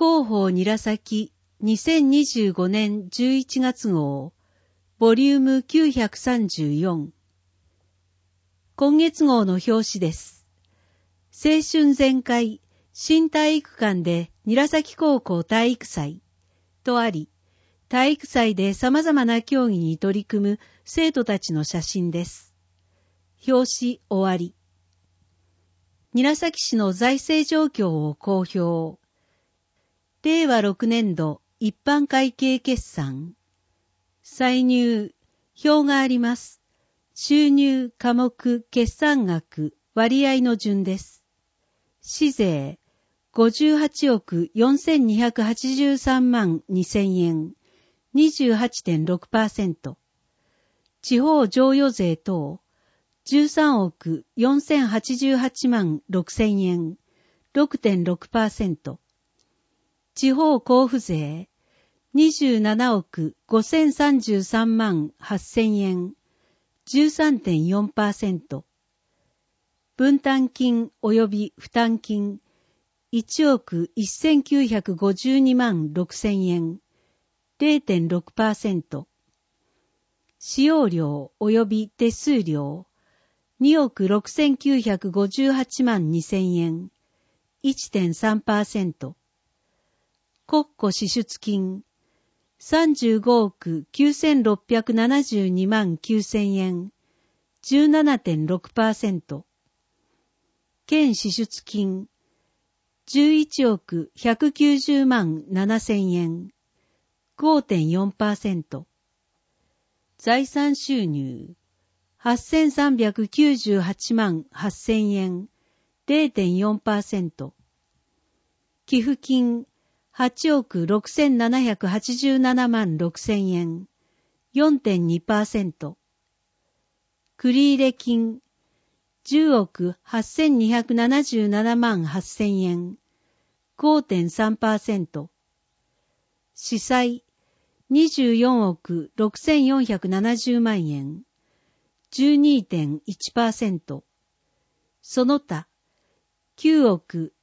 広報韮崎2025年11月号ボリューム934。今月号の表紙です。青春全開新体育館で韮崎高校体育祭とあり、体育祭で様々な競技に取り組む生徒たちの写真です。表紙終わり。韮崎市の財政状況を公表。令和6年度一般会計決算。歳入、表があります。収入、科目、決算額、割合の順です。市税、58億4283万2000円、28.6%。地方譲与税等、13億4088万6000円、6.6%。地方交付税、27億5033万8000円、13.4%。分担金及び負担金、1億1952万6000円、0.6%。使用料及び手数料、2億6958万2000円、1.3%。国庫支出金、35億9672万9000円、17.6%。県支出金、11億190万7000円、5.4%。財産収入、8398万8000円、0.4%。寄付金、8億6787万6000円、4.2%。繰入金、10億8277万8000円、5.3%。司債、24億6470万円、12.1%。その他、9億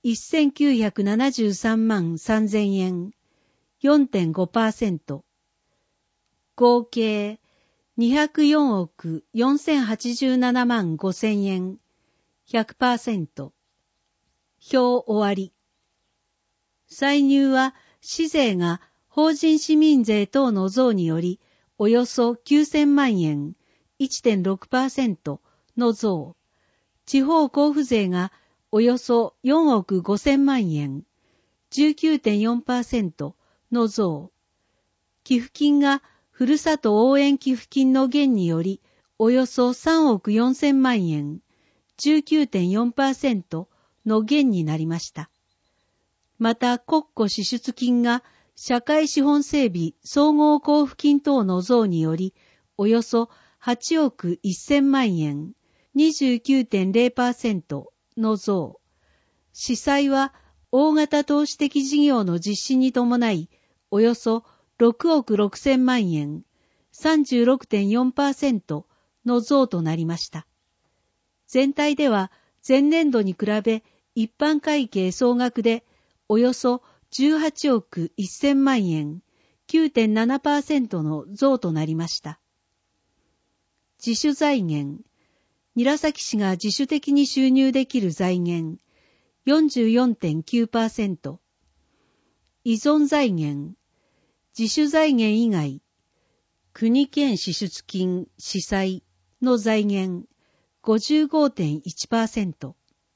1973万3000円、4.5%。合計204億4087万5000円、100%。表終わり。歳入は市税が法人市民税等の増によりおよそ9000万円、1.6% の増。地方交付税がおよそ4億5000万円、19.4% の増。寄付金がふるさと応援寄付金の減によりおよそ3億4000万円、19.4% の減になりました。また国庫支出金が社会資本整備総合交付金等の増によりおよそ8億1000万円、29.0% の増。司債は大型投資的事業の実施に伴いおよそ6億6000万円、36.4% の増となりました。全体では前年度に比べ一般会計総額でおよそ18億1000万円、9.7% の増となりました。自主財源、韮崎市が自主的に収入できる財源、44.9%。依存財源、自主財源以外、国県支出金、司債の財源、55.1%。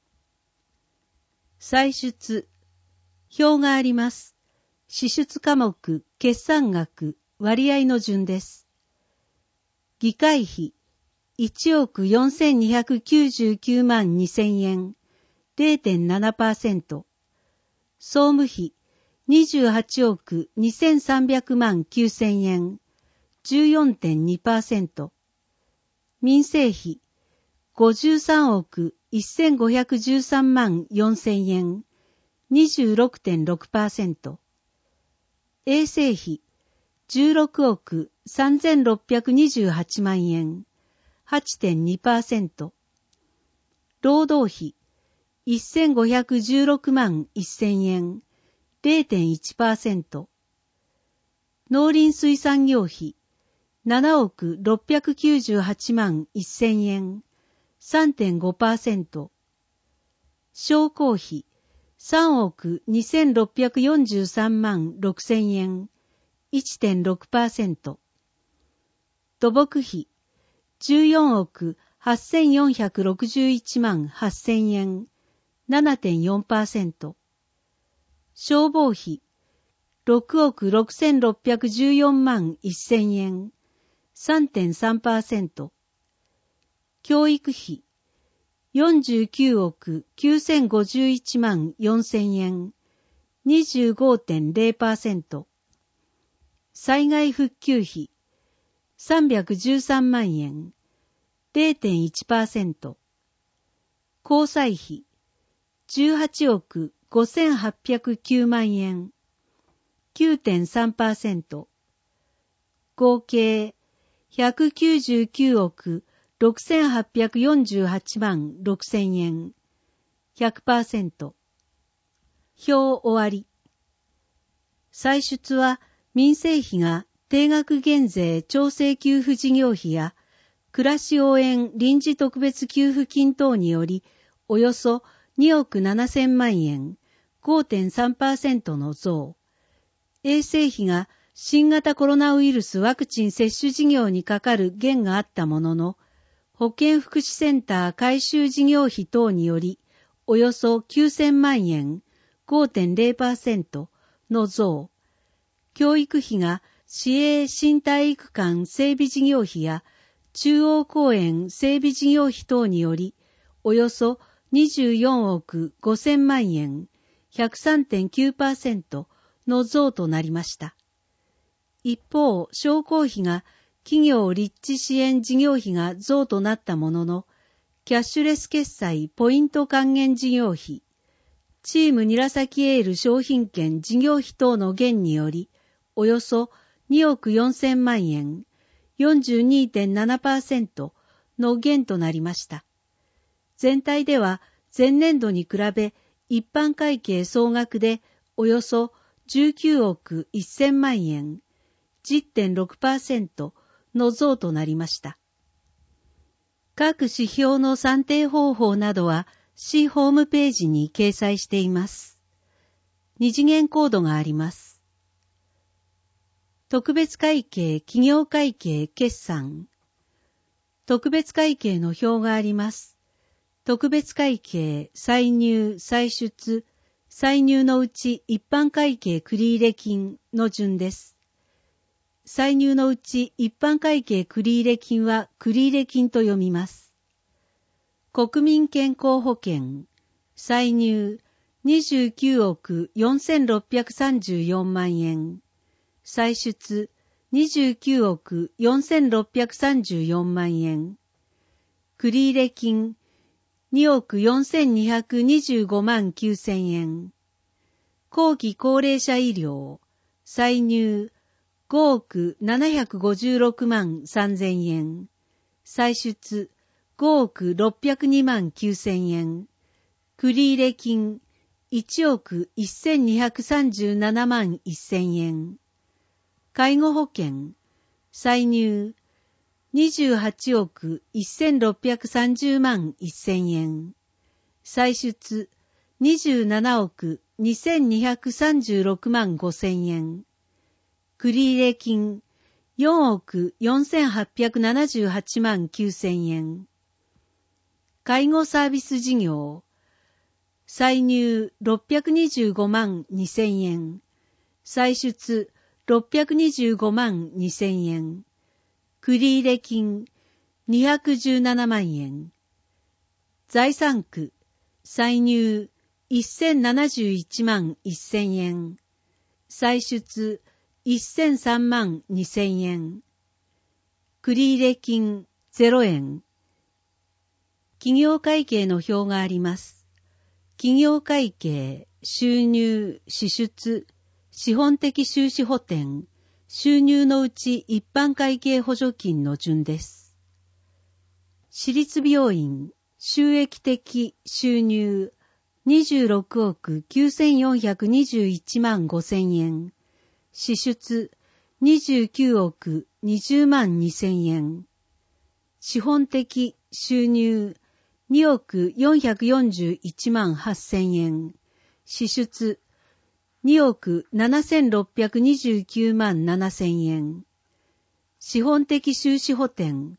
歳出、表があります。支出科目、決算額、割合の順です。議会費、1億4299万2000円、0.7%。総務費、28億2300万9000円、14.2%。民生費、53億1513万4000円、26.6%。衛生費、16億3628万円、8.2%。労働費、1516万1000円、 0.1%。農林水産業費7億698万1000円 3.5%。商工費3億2643万6000円 1.6%。土木費14億8461万8000円 7.4%。消防費6億6614万1000円 3.3%。教育費49億9051万4000円 25.0%。災害復旧費313万円 0.1%。交際費18億5809万円 9.3%。合計199億6848万6000円 100%。表終わり。歳出は民生費が定額減税調整給付事業費や暮らし応援臨時特別給付金等によりおよそ2億7000万円 5.3% の増。衛生費が新型コロナウイルスワクチン接種事業にかかる減があったものの、保健福祉センター改修事業費等によりおよそ9000万円 5.0% の増。教育費が市営新体育館整備事業費や中央公園整備事業費等によりおよそ24億5000万円 103.9% の増となりました。一方、商工費が企業立地支援事業費が増となったものの、キャッシュレス決済ポイント還元事業費、チーム韮崎エール商品券事業費等の減により、およそ2億4000万円、42.7% の減となりました。全体では前年度に比べ一般会計総額でおよそ19億1000万円、10.6% の増となりました。各指標の算定方法などは市ホームページに掲載しています。二次元コードがあります。特別会計、企業会計、決算。特別会計の表があります。特別会計、歳入、歳出、歳入のうち一般会計繰入金の順です。歳入のうち一般会計繰入金は繰入金と読みます。国民健康保険、歳入29億4634万円、歳出29億4634万円、繰入金2億4225万9000円、後期高齢者医療、歳入5億756万3000円、歳出5億602万9000円、繰入金1億1237万1000円、介護保険、歳入28億1630万1000円、歳出27億2236万5000円、繰入金4億4878万9000円、介護サービス事業、歳入625万2000円、歳出625万2000円、繰入金217万円、財産区、歳入1071万1000円、歳出1003万2000円、繰入金0円。企業会計の表があります。企業会計、収入、支出、資本的収支補填、収入のうち一般会計補助金の順です。私立病院、収益的収入、 26億9421万5000円。支出29億20万2000円。資本的収入2億441万8000円。支出2億7629万7000円。資本的収支補填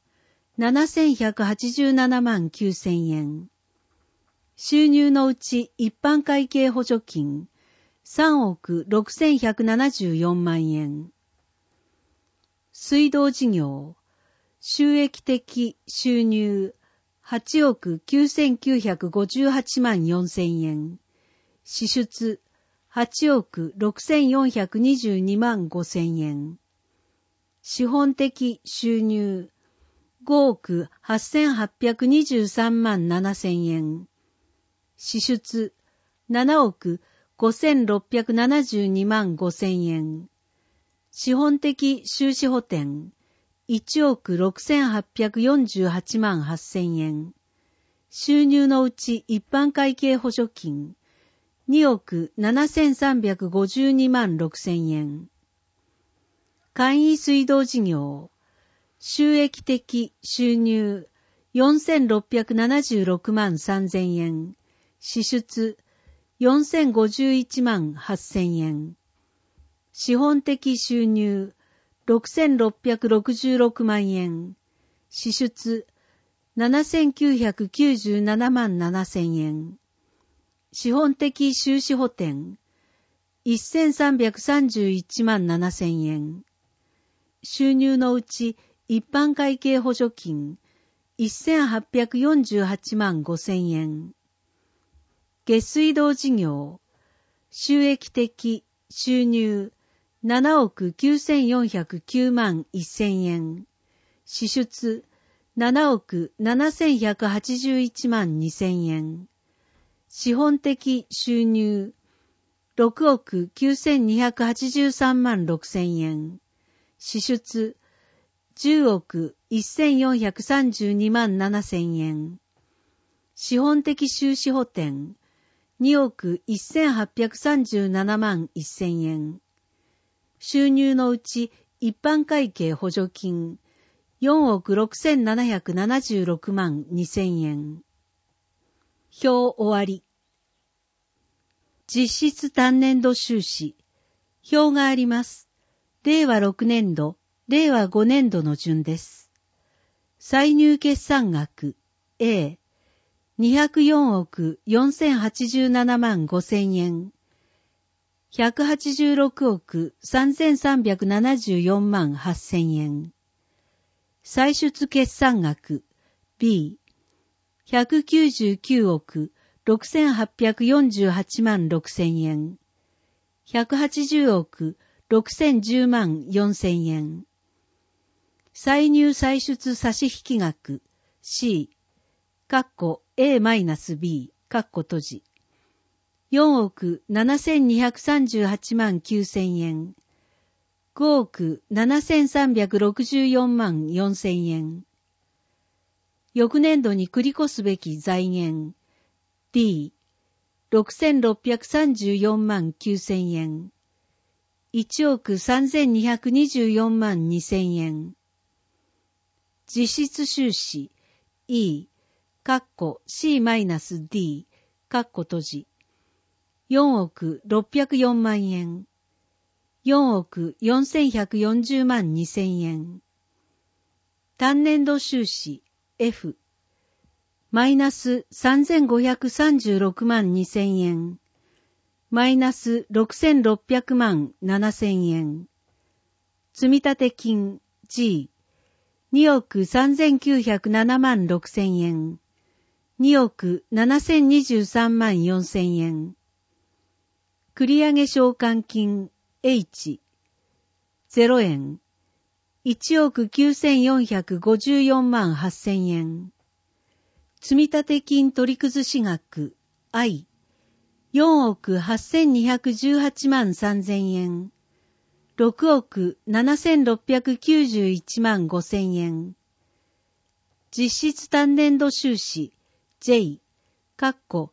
7187万9000円。収入のうち一般会計補助金3億6174万円。水道事業収益的収入8億9958万4000円。支出8億6422万5000円。資本的収入5億8823万7000円。支出7億5672万5000円。資本的収支補填1億6848万8000円。収入のうち一般会計補助金2億7352万6000円。簡易水道事業収益的収入4676万3000円。支出4051万8000円。資本的収入6666万円。支出7997万7000円。資本的収支補填1331万7000円。収入のうち一般会計補助金1848万5000円。下水道事業収益的収入7億9409万1000円。支出7億7181万2000円。資本的収入6億9283万6000円。支出10億1432万7000円。資本的収支補填2億1837万1000円。収入のうち一般会計補助金4億6776万2000円。表終わり。実質単年度収支。表があります。令和6年度、令和5年度の順です。歳入決算額 A。204億4087万5000円。186億3374万8000円。歳出決算額 B。199億6848万6000円。180億6010万4000円。歳入歳出差引額 C。A-B 閉じ。4億7238万9000円。5億7364万4000円。翌年度に繰り越すべき財源 D。6634万9000円。1億3224万2000円。実質収支 E。C-D 閉じ。4億604万円。4億4140万2000円。単年度収支 F。マイナス3536万2000円。マイナス6600万7000円。積立金 G。2億3907万6000円。2億7023万4000円。繰上償還金 H。0円。1億9454万8000円。積立金取崩し額 I。4億8218万3000円。6億7691万5000円。実質単年度収支 J、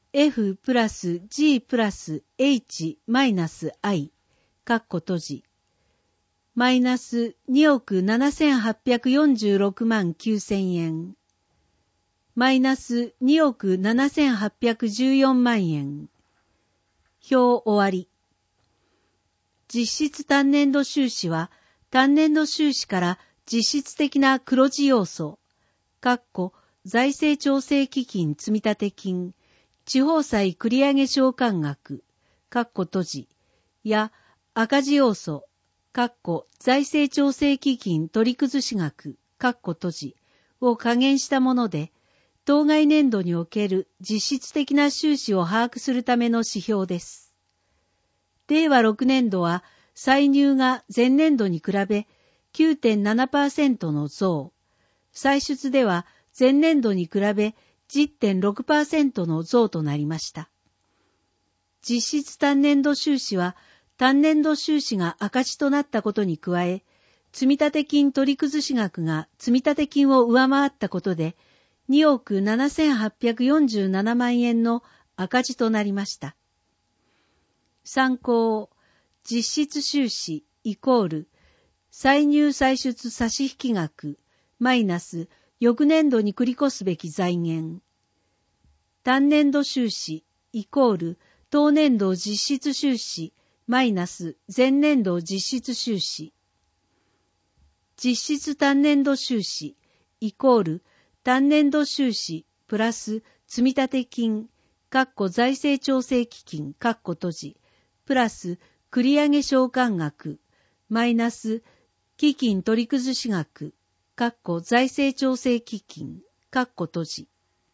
F プラス G プラス H マイナス I カッコ閉じマイナス2億7846万9000円マイナス2億7814万円表終わり。実質単年度収支は単年度収支から実質的な黒字要素財政調整基金積立金地方債繰上償還額閉じや赤字要素財政調整基金取り崩し額閉じを加減したもので当該年度における実質的な収支を把握するための指標です。令和6年度は歳入が前年度に比べ 9.7% の増、歳出では前年度に比べ 10.6% の増となりました。実質単年度収支は単年度収支が赤字となったことに加え、積立金取り崩し額が積立金を上回ったことで、2億7847万円の赤字となりました。参考、実質収支イコール、歳入歳出差引額マイナス翌年度に繰り越すべき財源。単年度収支イコール、当年度実質収支マイナス前年度実質収支。実質単年度収支イコール単年度収支プラス積立金財政調整基金閉じプラス繰上償還額マイナス基金取り崩し額財政調整基金閉じ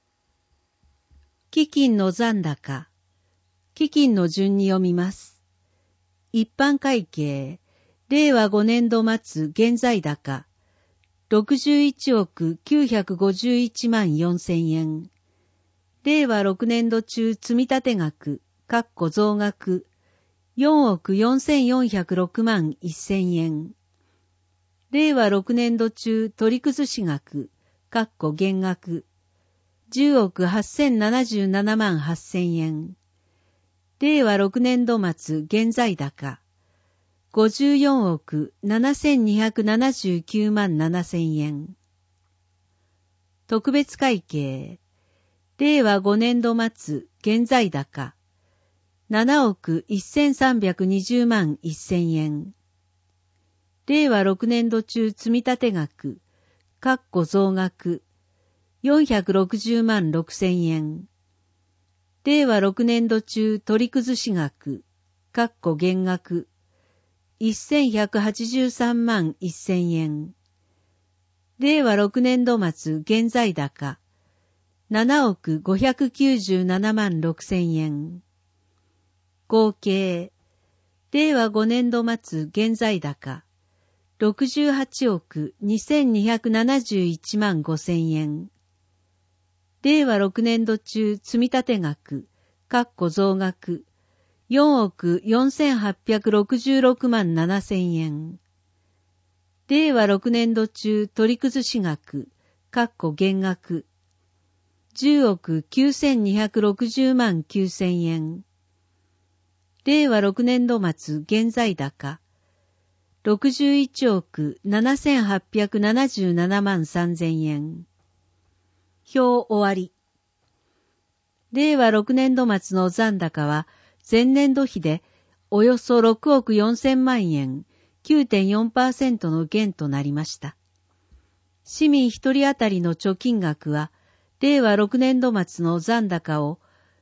基金の残高基金の順に読みます。一般会計令和5年度末現在高61億951万4000円。令和6年度中積立額増額4億4406万1000円。令和6年度中取り崩し額減額10億8077万8000円。令和6年度末現在高54億7279万7000円。特別会計令和5年度末現在高7億1320万1000円。令和6年度中積立額増額460万6000円。令和6年度中取り崩し額減額1183万1000円。令和6年度末現在高7億597万6000円。合計令和5年度末現在高68億2271万5000円。令和6年度中積立額増額4億4866万7000円。令和6年度中取り崩し額減額10億9260万9000円。令和6年度末現在高61億7877万3000円。表終わり。令和6年度末の残高は前年度比でおよそ6億4000万円 9.4% の減となりました。市民一人当たりの貯金額は令和6年度末の残高を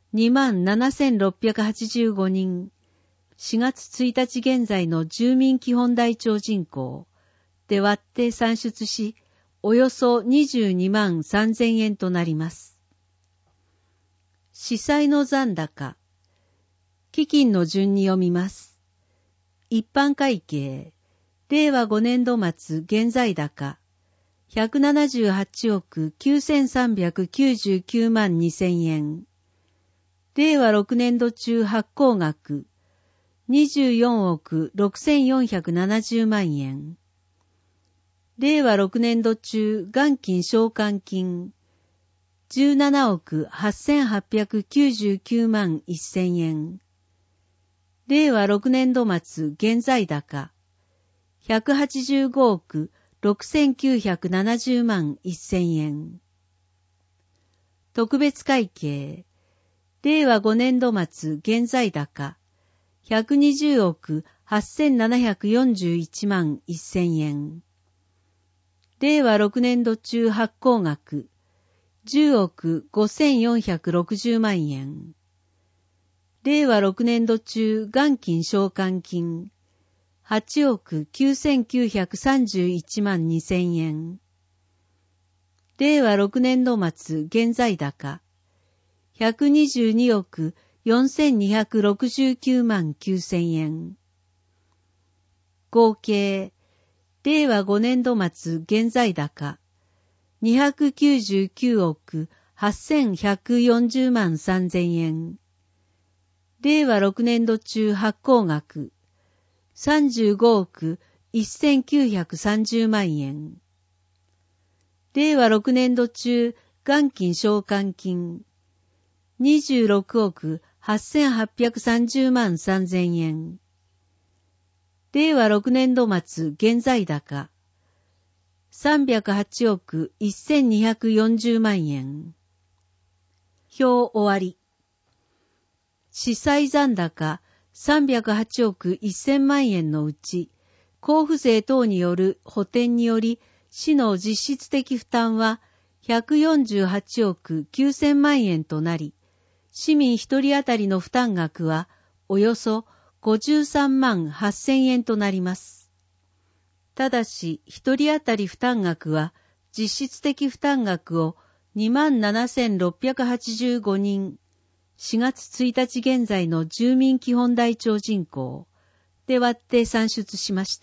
27,685人、4月1日現在の住民基本台帳人口で割って算出し、およそ22万3000円となります。司債の残高、基金の順に読みます。一般会計、令和5年度末現在高、178億9399万2000円。令和6年度中発行額、24億6470万円。令和6年度中元金償還金、 17億8899万1000円。令和6年度末現在高、185億6970万1000円。特別会計、令和5年度末現在高、120億8741万1000円。令和6年度中発行額、10億5460万円。令和6年度中元金償還金、8億9931万2000円。令和6年度末現在高、122億4269万9000円。合計、令和5年度末現在高、299億8140万3000円。令和6年度中発行額、35億1930万円。令和6年度中元金償還金、26億8830万3000円。令和6年度末現在高、308億1240万円。表終わり。司債残高308億1000万円のうち、交付税等による補填により、市の実質的負担は148億9000万円となり、市民一人当たりの負担額はおよそ53万8000円となります。ただし、一人当たり負担額は実質的負担額を27,685人、4月1日現在の住民基本台帳人口で割って算出しました。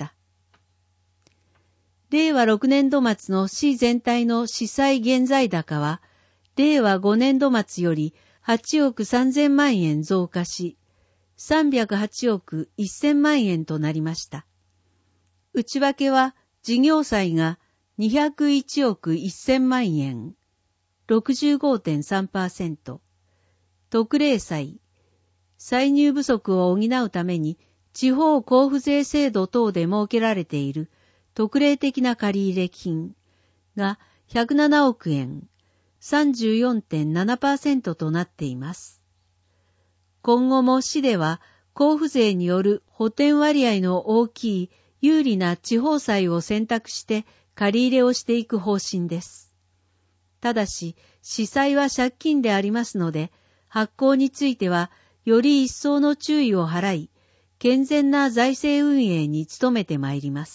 令和6年度末の市全体の司債現在高は、令和5年度末より8億3000万円増加し、308億1000万円となりました。内訳は、事業債が201億1000万円、65.3%、特例債、歳入不足を補うために地方交付税制度等で設けられている特例的な借入金が107億円、34.7% となっています。今後も市では交付税による補填割合の大きい有利な地方債を選択して借り入れをしていく方針です。ただし、市債は借金でありますので、発行についてはより一層の注意を払い、健全な財政運営に努めてまいります。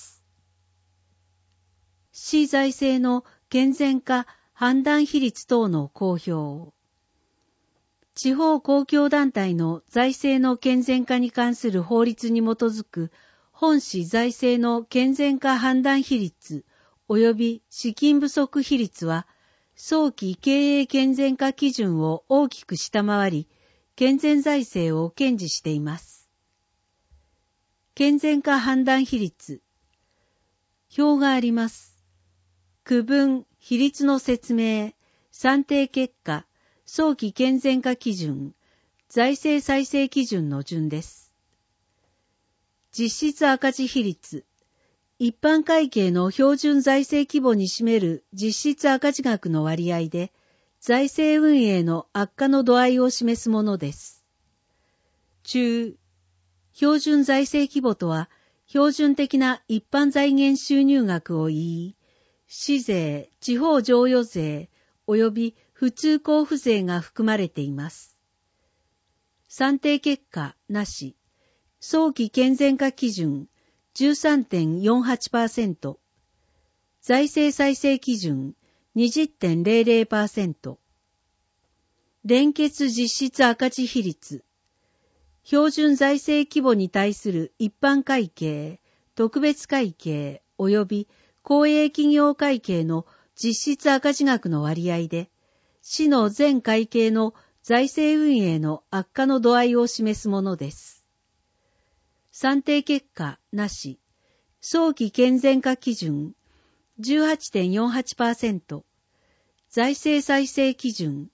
市財政の健全化判断比率等の公表。地方公共団体の財政の健全化に関する法律に基づく本市財政の健全化判断比率及び資金不足比率は、早期経営健全化基準を大きく下回り、健全財政を堅持しています。健全化判断比率。表があります。区分、比率の説明、算定結果、早期健全化基準、財政再生基準の順です。実質赤字比率。一般会計の標準財政規模に占める実質赤字額の割合で、財政運営の悪化の度合いを示すものです。中、標準財政規模とは、標準的な一般財源収入額を言い、市税、地方譲与税、及び普通交付税が含まれています。算定結果なし、早期健全化基準、13.48%、財政再生基準 20.00%、連結実質赤字比率、標準財政規模に対する一般会計、特別会計及び公営企業会計の実質赤字額の割合で、市の全会計の財政運営の悪化の度合いを示すものです。算定結果なし、早期健全化基準 18.48%、 財政再生基準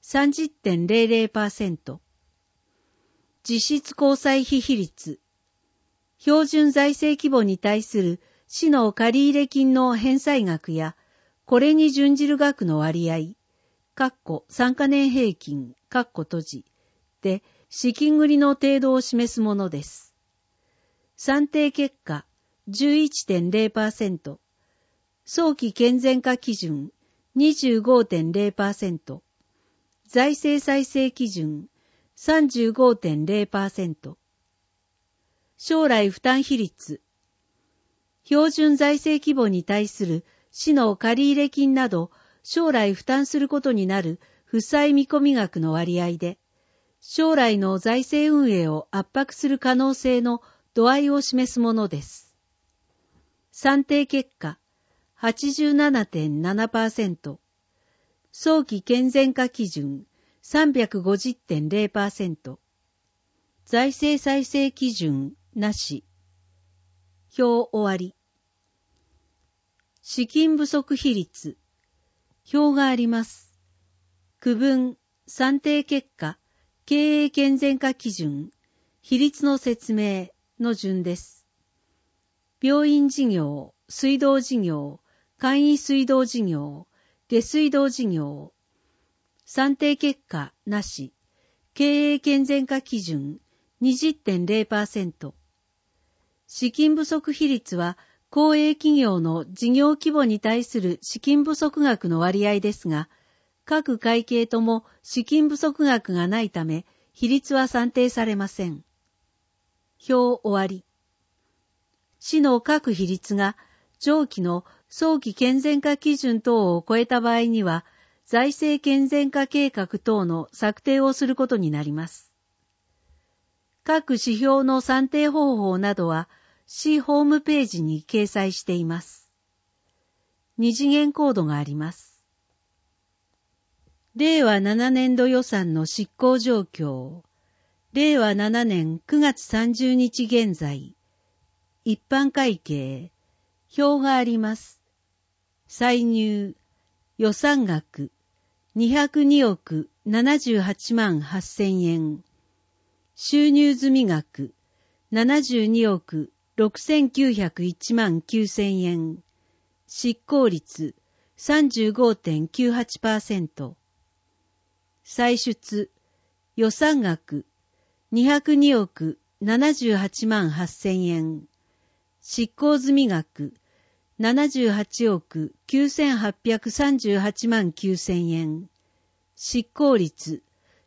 30.00%。実質公債費比率。標準財政規模に対する市の借入金の返済額や、これに準じる額の割合、3カ年平均、閉じ、で、資金繰りの程度を示すものです。算定結果、11.0%。早期健全化基準、25.0%。財政再生基準、35.0%。将来負担比率。標準財政規模に対する市の借入金など、将来負担することになる負債見込み額の割合で、将来の財政運営を圧迫する可能性の度合いを示すものです。算定結果、87.7%。早期健全化基準、350.0%。財政再生基準、なし。表終わり。資金不足比率。表があります。区分、算定結果、経営健全化基準、比率の説明の順です。病院事業、水道事業、簡易水道事業、下水道事業。算定結果、なし。経営健全化基準、20.0%。資金不足比率は、公営企業の事業規模に対する資金不足額の割合ですが、各会計とも資金不足額がないため、比率は算定されません。表終わり。市の各比率が上記の早期健全化基準等を超えた場合には、財政健全化計画等の策定をすることになります。各指標の算定方法などは、市ホームページに掲載しています。二次元コードがあります。令和7年度予算の執行状況。令和7年9月30日現在。一般会計。表があります。歳入。予算額。202億78万8000円。収入済額。72億6901万9000円。執行率 35.98%。歳出。予算額。202億78万8000円。執行済額。78億9838万9000円。執行率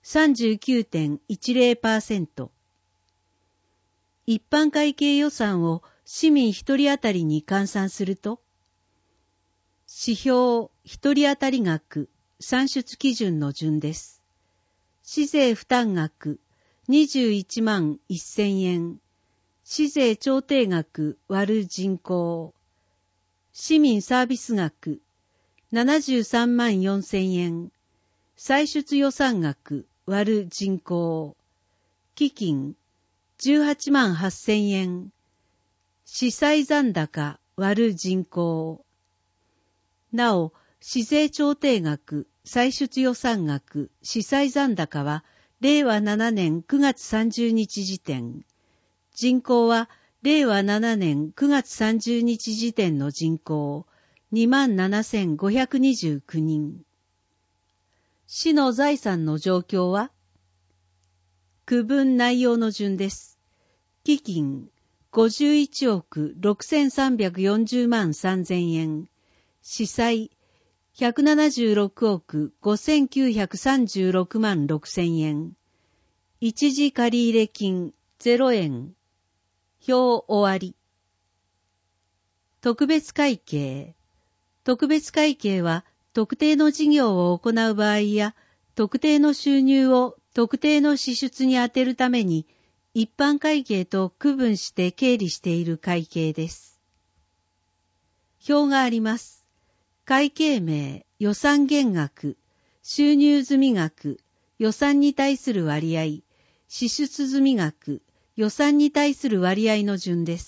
39.10%。一般会計予算を市民一人当たりに換算すると、指標一人当たり額算出基準の順です。市税負担額21万1000円。市税調停額割る人口。市民サービス額73万4000円。歳出予算額割る人口。基金18万8000円。市債残高割る人口。なお、市税調停額、歳出予算額、市債残高は、令和7年9月30日時点。人口は、令和7年9月30日時点の人口、27,529人。市の財産の状況は、区分内容の順です。基金、51億6340万3000円。市債、176億5936万6000円。一時借入金0円。表終わり。特別会計。特別会計は特定の事業を行う場合や特定の収入を特定の支出に充てるために一般会計と区分して経理している会計です。表があります。会計名、予算減額、収入済額、予算に対する割合、支出済額、予算に対する割合の順です。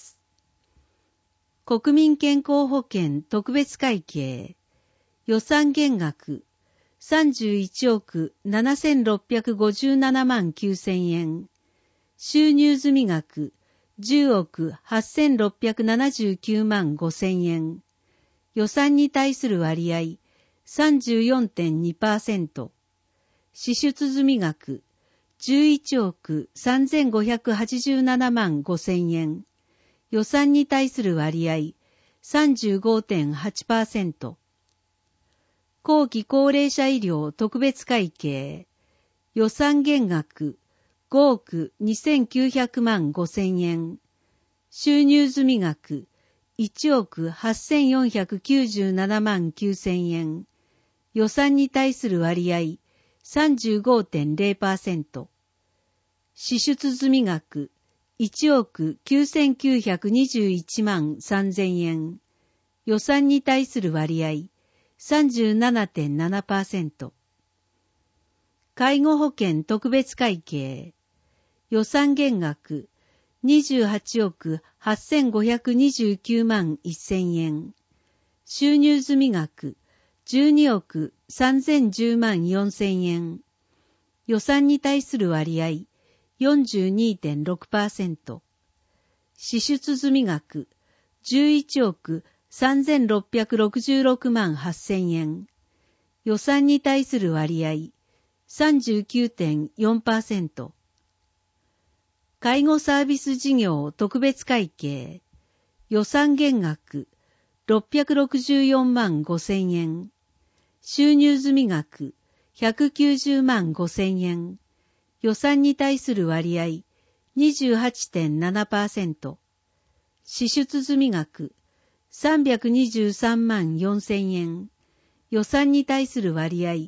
国民健康保険特別会計、予算減額、 31億7657万9000円。収入済額10億8679万5000円。予算に対する割合 34.2%。支出済額11億3587万5000円。予算に対する割合 35.8%。後期高齢者医療特別会計。予算減額5億2900万5000円。収入済額1億8497万9000円。予算に対する割合 35.0%。支出済額1億9921万3000円。予算に対する割合 37.7%。介護保険特別会計。予算減額28億8529万1000円。収入済額12億3010万4000円。予算に対する割合 42.6%。支出済額11億3666万8000円。予算に対する割合 39.4%。介護サービス事業特別会計。予算減額664万5000円。収入済額190万5000円。予算に対する割合 28.7%。支出済額323万4000円。予算に対する割合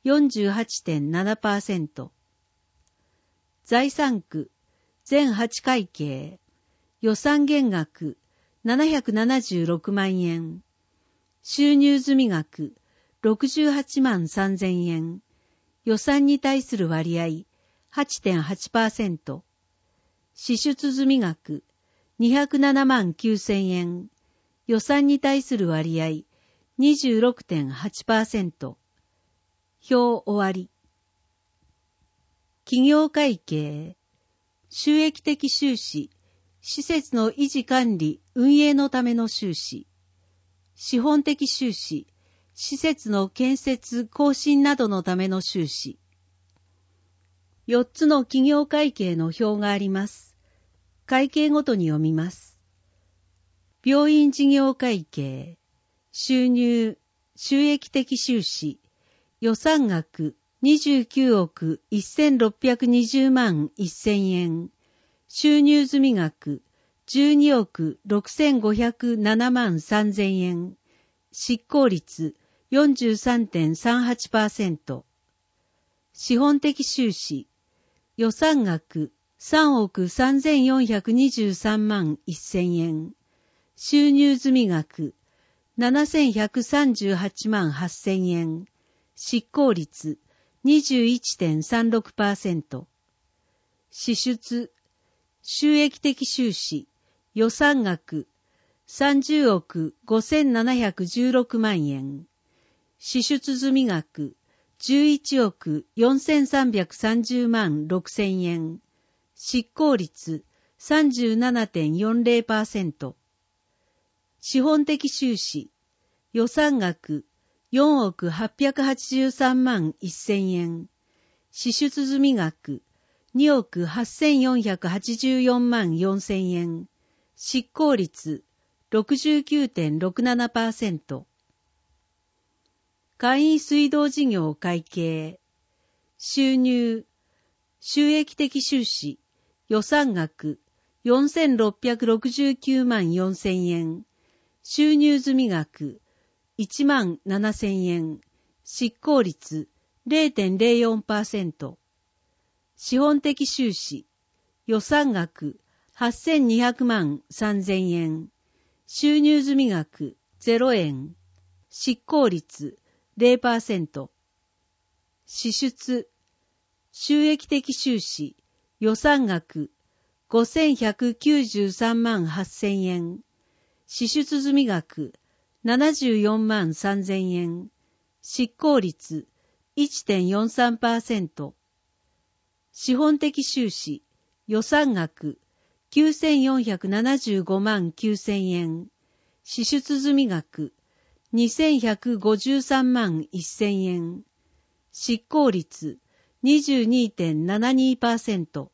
48.7%。財産区全8会計。予算減額776万円。収入済額68万3000円。予算に対する割合 8.8%。支出済額207万9000円。予算に対する割合 26.8%。表終わり。企業会計。収益的収支。施設の維持管理、運営のための収支。資本的収支。施設の建設、更新などのための収支。4つの企業会計の表があります。会計ごとに読みます。病院事業会計。収入、収益的収支。予算額29億1620万1000円。収入済額12億6507万3000円。執行率 43.38%。資本的収支。予算額3億3423万1000円。収入済額7138万8000円。執行率 21.36%。支出。収益的収支。予算額30億5716万円。支出済額11億4330万6000円。執行率 37.40%。資本的収支。予算額4億883万1000円。支出済額2億8484万4000円。執行率 69.67%。簡易水道事業会計。収入、収益的収支。予算額4669万4000円。収入済額1万7000円。執行率 0.04%。資本的収支。予算額8200万3000円。収入済額0円。執行率 0%。支出。収益的収支。予算額5193万8000円。支出済額74万3000円。執行率 1.43%。資本的収支、予算額、9475万9000円。支出済額、2153万1000円。執行率、22.72%。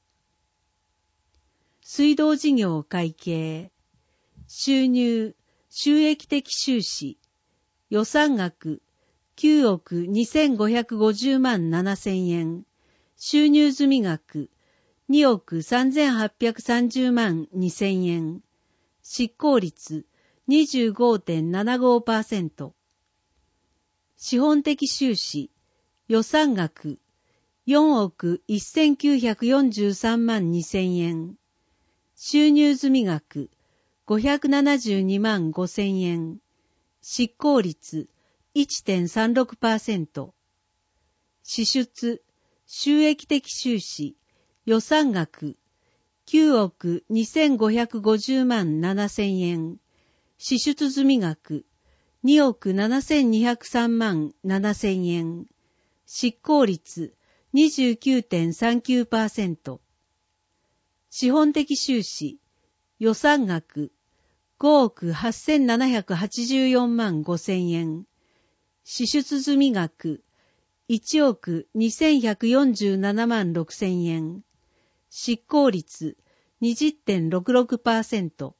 水道事業会計、収入、収益的収支、予算額、9億2550万7000円。収入済額、2億3830万2000円。執行率、25.75%。資本的収支、予算額、4億1943万2000円。収入済額、572万5000円。執行率、1.36%。支出、収益的収支、予算額、9億2550万7000円。支出済額、2億7203万7000円。執行率、29.39%。資本的収支、予算額、5億8784万5000円。支出済額、1億2147万6000円。執行率 20.66%。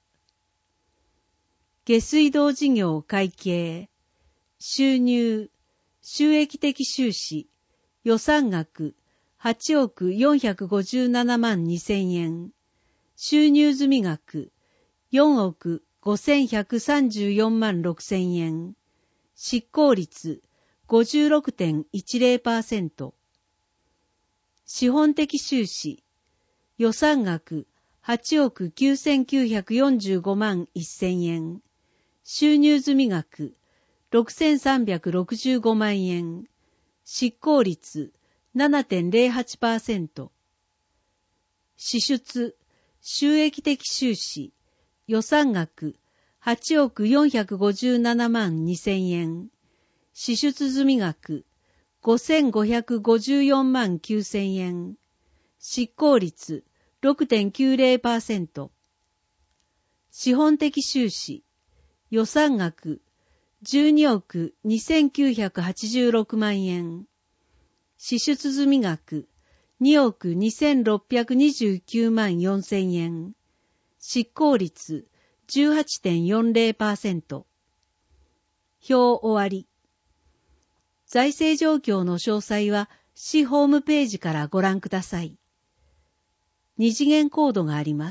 下水道事業会計、収入、収益的収支、予算額、8億457万2000円。収入済額、4億5134万6000円。執行率、56.10%。資本的収支、予算額、8億9945万1000円。収入済額、6365万円。執行率、7.08%。支出、収益的収支、予算額、8億457万2000円。支出済額、5554万9000円。執行率、6.90%。資本的収支、予算額、12億2986万円。支出済額、2億2629万4000円。執行率、18.40%。表終わり。財政状況の詳細は市ホームページからご覧ください。二次元コードがあります。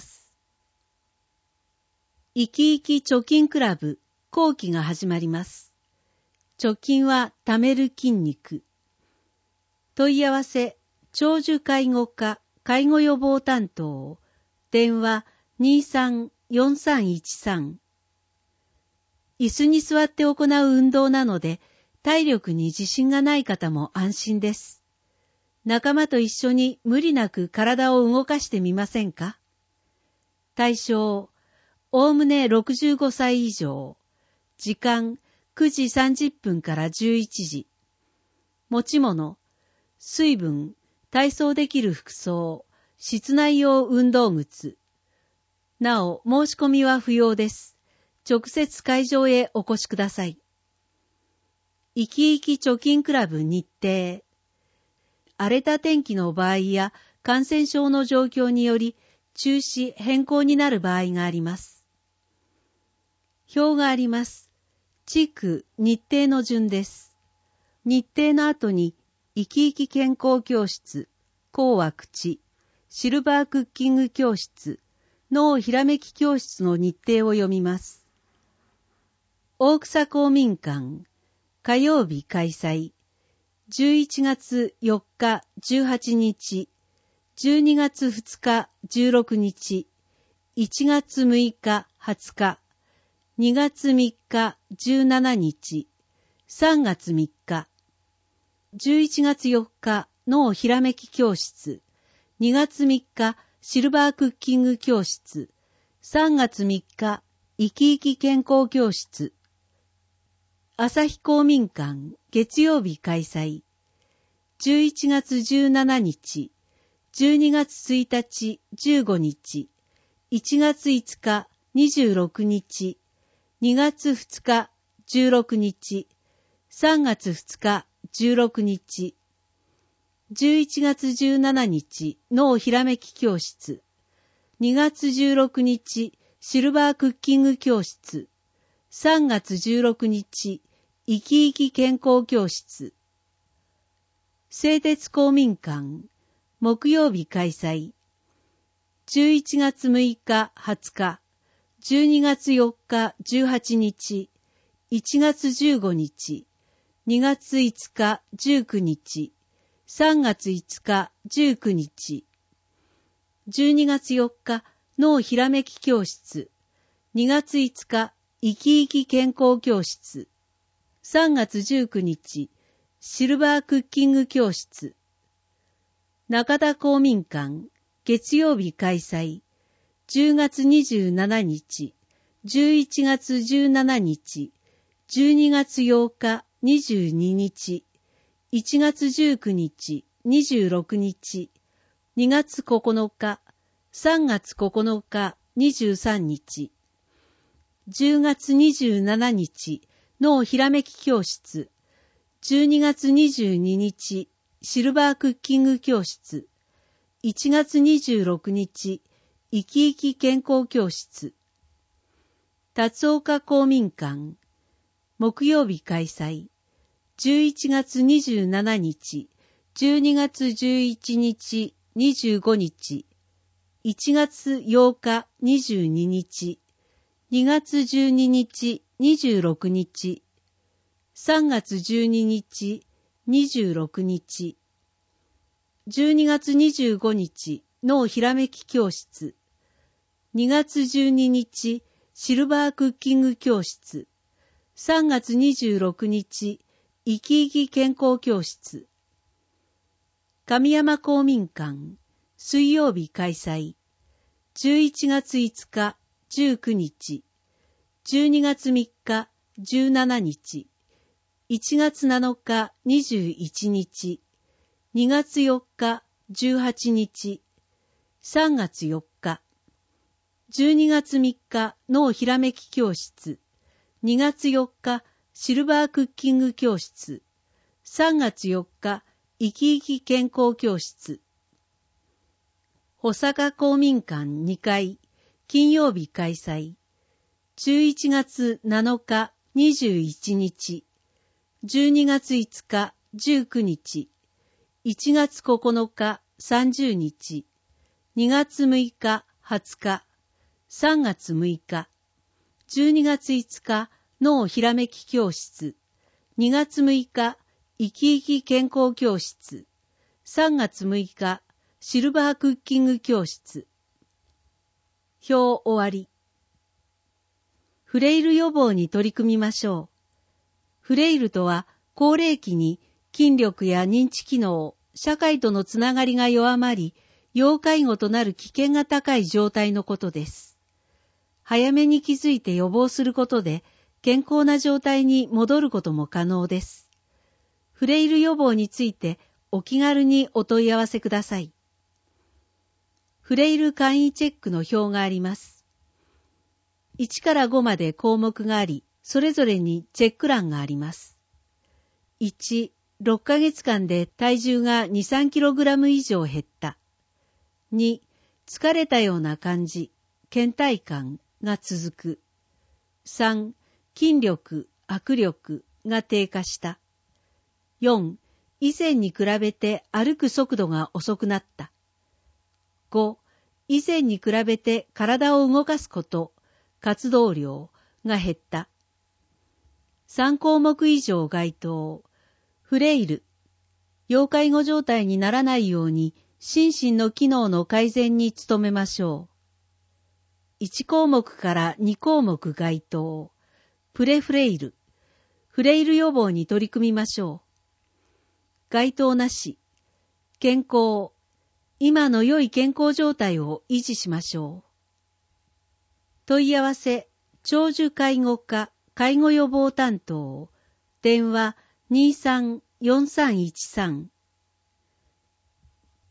生き生き貯金クラブ後期が始まります。貯金は貯める筋肉。問い合わせ、長寿介護課介護予防担当、電話234313。椅子に座って行う運動なので、体力に自信がない方も安心です。仲間と一緒に無理なく体を動かしてみませんか？対象、おおむね65歳以上。時間、9時30分から11時。持ち物、水分、体操できる服装、室内用運動靴。なお、申し込みは不要です。直接会場へお越しください。生き生き貯金クラブ日程。荒れた天気の場合や感染症の状況により中止・変更になる場合があります。表があります。地区・日程の順です。日程の後に生き生き健康教室、紅白地、シルバークッキング教室、脳ひらめき教室の日程を読みます。大草公民館、火曜日開催。11月4日18日、12月2日16日、1月6日20日、2月3日17日、3月3日、11月4日脳ひらめき教室、2月3日シルバークッキング教室、3月3日生き生き健康教室、朝日公民館月曜日開催。 11月17日、12月1日、15日、1月5日、26日、2月2日、16日、3月2日、16日、11月17日、脳ひらめき教室、2月16日、シルバークッキング教室、3月16日、生き生き健康教室、製鉄公民館、木曜日開催、11月6日、20日、12月4日、18日、1月15日、2月5日、19日、3月5日、19日、12月4日、脳ひらめき教室、2月5日、生き生き健康教室、3月19日、シルバークッキング教室、中田公民館、月曜日開催、10月27日、11月17日、12月8日、22日、1月19日、26日、2月9日、3月9日、23日、10月27日、脳ひらめき教室、12月22日、シルバークッキング教室、1月26日、生き生き健康教室、辰岡公民館、木曜日開催、11月27日、12月11日、25日、1月8日、22日、2月12日、26日、3月12日、26日、12月25日、脳ひらめき教室、2月12日、シルバークッキング教室、3月26日、生き生き健康教室、神山公民館、水曜日開催、11月5日、19日、12月3日、17日、1月7日、21日、2月4日、18日、3月4日、12月3日、脳ひらめき教室、2月4日、シルバークッキング教室、3月4日、生き生き健康教室、保坂公民館2階、金曜日開催、11月7日、21日、12月5日、19日、1月9日、30日、2月6日、20日、3月6日、12月5日、脳ひらめき教室、2月6日、生き生き健康教室、3月6日、シルバークッキング教室。表終わり。フレイル予防に取り組みましょう。フレイルとは、高齢期に筋力や認知機能、社会とのつながりが弱まり、要介護となる危険が高い状態のことです。早めに気づいて予防することで、健康な状態に戻ることも可能です。フレイル予防についてお気軽にお問い合わせください。フレイル簡易チェックの表があります。1から5まで項目があり、それぞれにチェック欄があります。1、6ヶ月間で体重が 2,3kg 以上減った。2、疲れたような感じ、倦怠感が続く。3、筋力、握力が低下した。4、以前に比べて歩く速度が遅くなった。5、以前に比べて体を動かすこと、活動量が減った。3項目以上該当。フレイル、要介護状態にならないように心身の機能の改善に努めましょう。1項目から2項目該当。プレフレイル、フレイル予防に取り組みましょう。該当なし。健康、今の良い健康状態を維持しましょう。問い合わせ、長寿介護課、介護予防担当、電話 23-4313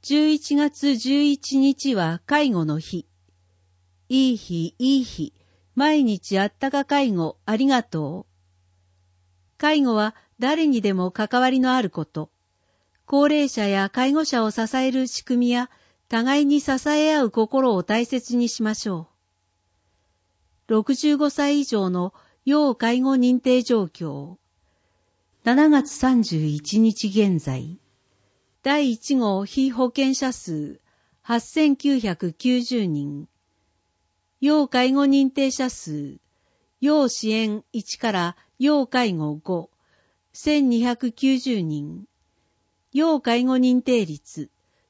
11月11日は介護の日。いい日、いい日。毎日あったか介護ありがとう。介護は誰にでも関わりのあること。高齢者や介護者を支える仕組みや互いに支え合う心を大切にしましょう。65歳以上の要介護認定状況。7月31日現在。第1号被保険者数8990人。要介護認定者数。要支援1から要介護5、1290人。要介護認定率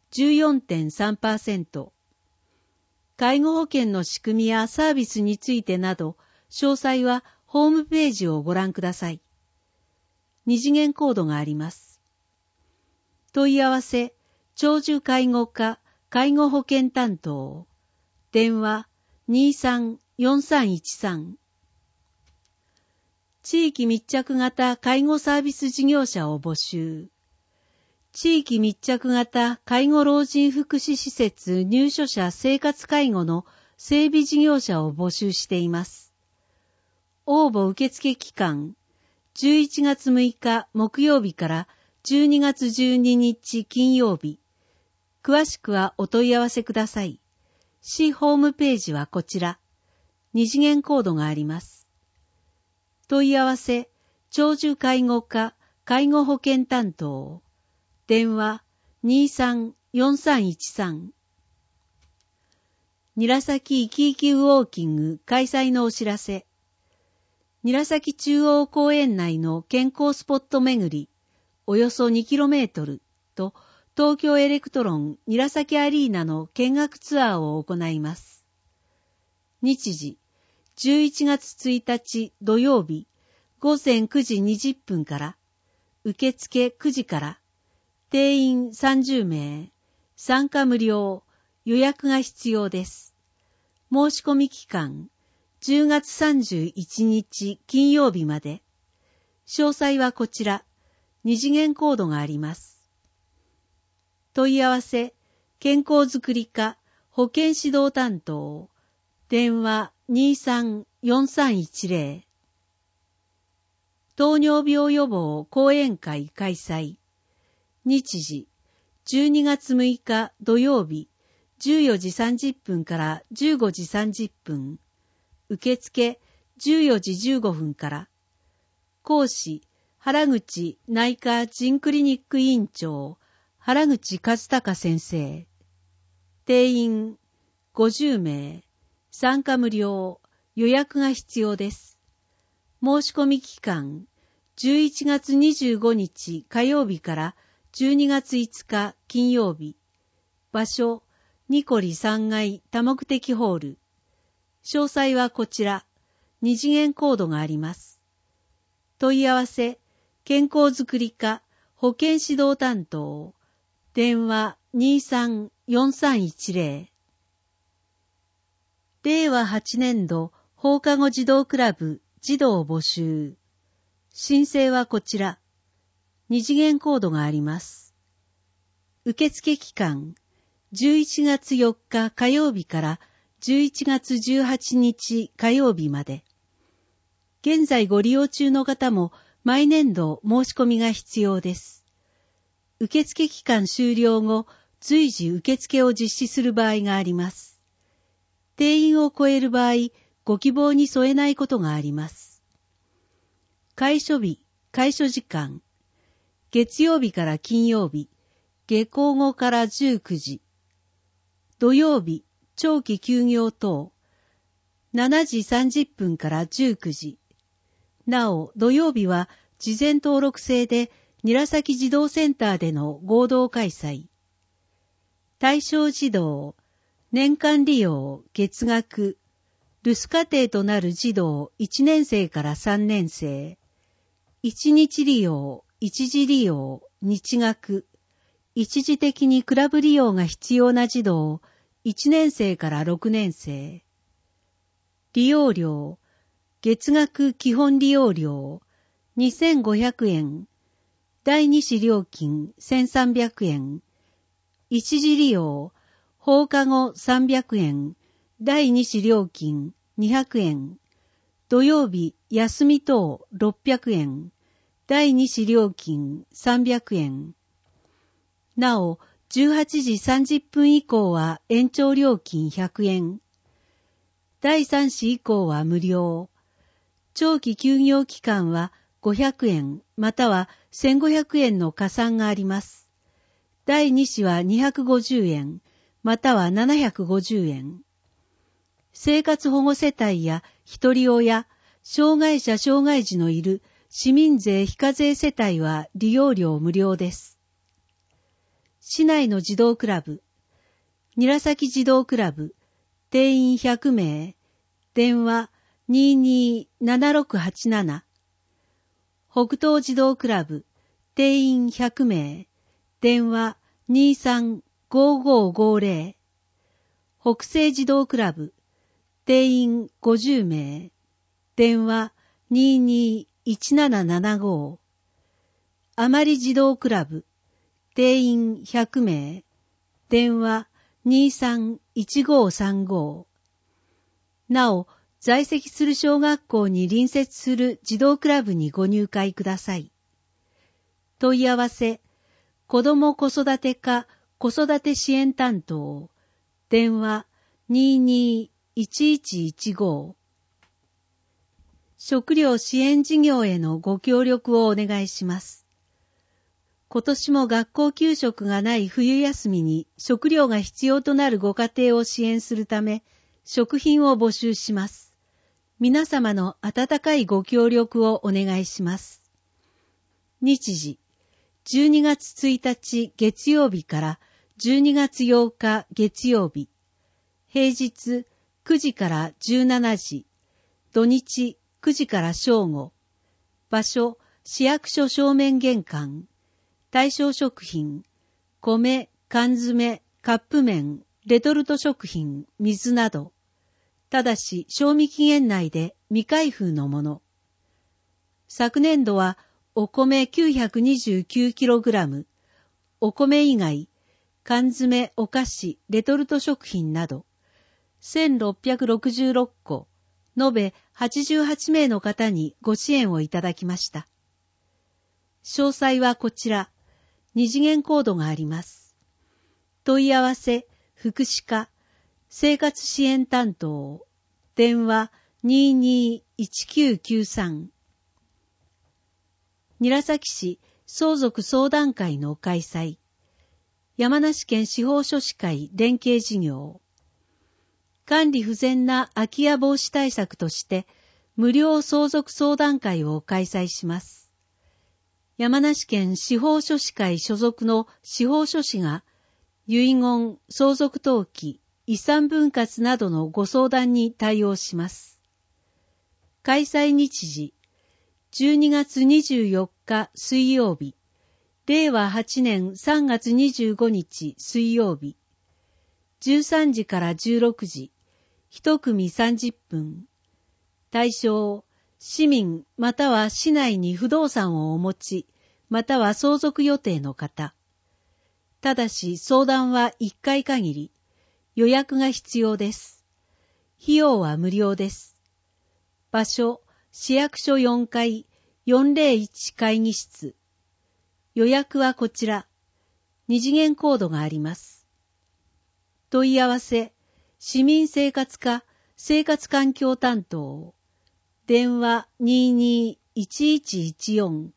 14.3%。介護保険の仕組みやサービスについてなど、詳細はホームページをご覧ください。二次元コードがあります。問い合わせ、長寿介護課、介護保険担当。電話、23-4313。地域密着型介護サービス事業者を募集。地域密着型介護老人福祉施設入所者生活介護の整備事業者を募集しています。応募受付期間、11月6日木曜日から12月12日金曜日。詳しくはお問い合わせください。市ホームページはこちら。二次元コードがあります。問い合わせ、長寿介護課、介護保険担当。電話、23-4313。韮崎いきいきウォーキング開催のお知らせ。韮崎中央公園内の健康スポット巡り、およそ 2km と東京エレクトロン韮崎アリーナの見学ツアーを行います。日時、11月1日土曜日午前9時20分から、受付9時から、定員30名、参加無料、予約が必要です。申し込み期間、10月31日金曜日まで。詳細はこちら、二次元コードがあります。問い合わせ、健康づくり課、保健指導担当、電話23-4310。糖尿病予防講演会開催。日時、12月6日土曜日、14時30分から15時30分。受付、14時15分から。講師、原口内科腎クリニック院長、原口和孝先生。定員、50名。参加無料、予約が必要です。申し込み期間、11月25日火曜日から12月5日金曜日。場所、ニコリ3階多目的ホール。詳細はこちら、二次元コードがあります。問い合わせ、健康づくり課、保健指導担当。電話23-4310。令和8年度放課後児童クラブ児童募集。申請はこちら。二次元コードがあります。受付期間、11月4日火曜日から11月18日火曜日まで。現在ご利用中の方も毎年度申し込みが必要です。受付期間終了後、随時受付を実施する場合があります。定員を超える場合、ご希望に添えないことがあります。開所日、開所時間。月曜日から金曜日、下校後から19時。土曜日、長期休業等。7時30分から19時。なお、土曜日は事前登録制で韮崎児童センターでの合同開催。対象児童、年間利用、月額、留守家庭となる児童1年生から3年生、1日利用、一時利用、日額、一時的にクラブ利用が必要な児童1年生から6年生。利用料、月額基本利用料、2500円、第2子料金1300円、 一時利用、放課後300円、第2子料金200円、土曜日休み等600円、第2子料金300円。なお、18時30分以降は延長料金100円。第3子以降は無料。長期休業期間は500円または1500円の加算があります。第2子は250円または750円。生活保護世帯や一人親、障害者障害児のいる市民税非課税世帯は利用料無料です。市内の児童クラブ、韮崎児童クラブ、定員100名、電話227687。北東児童クラブ、定員100名、電話235550。北西児童クラブ、定員50名、電話221775。あまり児童クラブ、定員100名、電話231535。なお、在籍する小学校に隣接する児童クラブにご入会ください。問い合わせ、子ども子育て課子育て支援担当、電話221115。食料支援事業へのご協力をお願いします。今年も学校給食がない冬休みに食料が必要となるご家庭を支援するため、食品を募集します。皆様の温かいご協力をお願いします。日時、12月1日月曜日から12月8日月曜日。平日9時から17時。土日9時から正午。場所、市役所正面玄関。対象食品、米、缶詰、カップ麺、レトルト食品、水など。ただし、賞味期限内で未開封のもの。昨年度は、お米 929kg、お米以外、缶詰、お菓子、レトルト食品など、1666個、延べ88名の方にご支援をいただきました。詳細はこちら。二次元コードがあります。問い合わせ、福祉課、生活支援担当、電話221993。韮崎市相続相談会の開催。山梨県司法書士会連携事業。管理不全な空き家防止対策として、無料相続相談会を開催します。山梨県司法書士会所属の司法書士が遺言、相続登記、遺産分割などのご相談に対応します。開催日時、12月24日水曜日、令和8年3月25日水曜日、13時から16時、1組30分。対象、市民または市内に不動産をお持ち、または相続予定の方。ただし相談は1回限り、予約が必要です。費用は無料です。場所、市役所4階401会議室。予約はこちら。二次元コードがあります。問い合わせ、市民生活課生活環境担当。電話221114。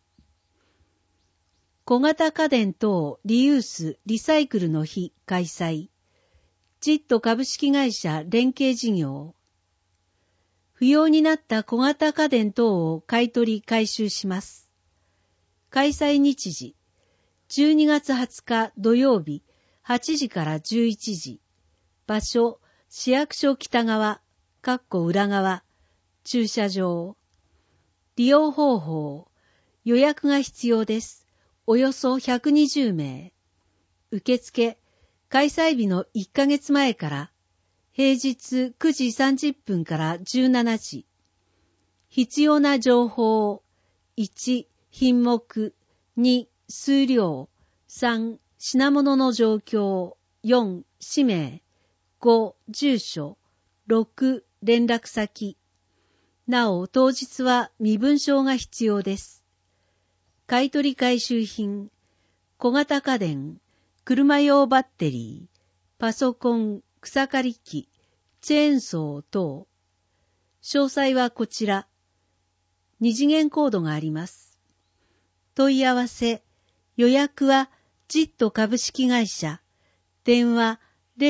小型家電等リユース・リサイクルの日開催。ジット株式会社連携事業。不要になった小型家電等を買い取り回収します。開催日時、12月20日土曜日8時から11時。場所、市役所北側、裏側、駐車場。利用方法、予約が必要です。およそ120名。受付、開催日の1ヶ月前から、平日9時30分から17時。必要な情報、1、品目、2、数量、3、 品物の状況、4、氏名、5、住所、6、連絡先。なお、当日は身分証が必要です。買取回収品、小型家電、車用バッテリー、パソコン、草刈り機、チェーンソー等。詳細はこちら。二次元コードがあります。問い合わせ、予約はジット株式会社。電話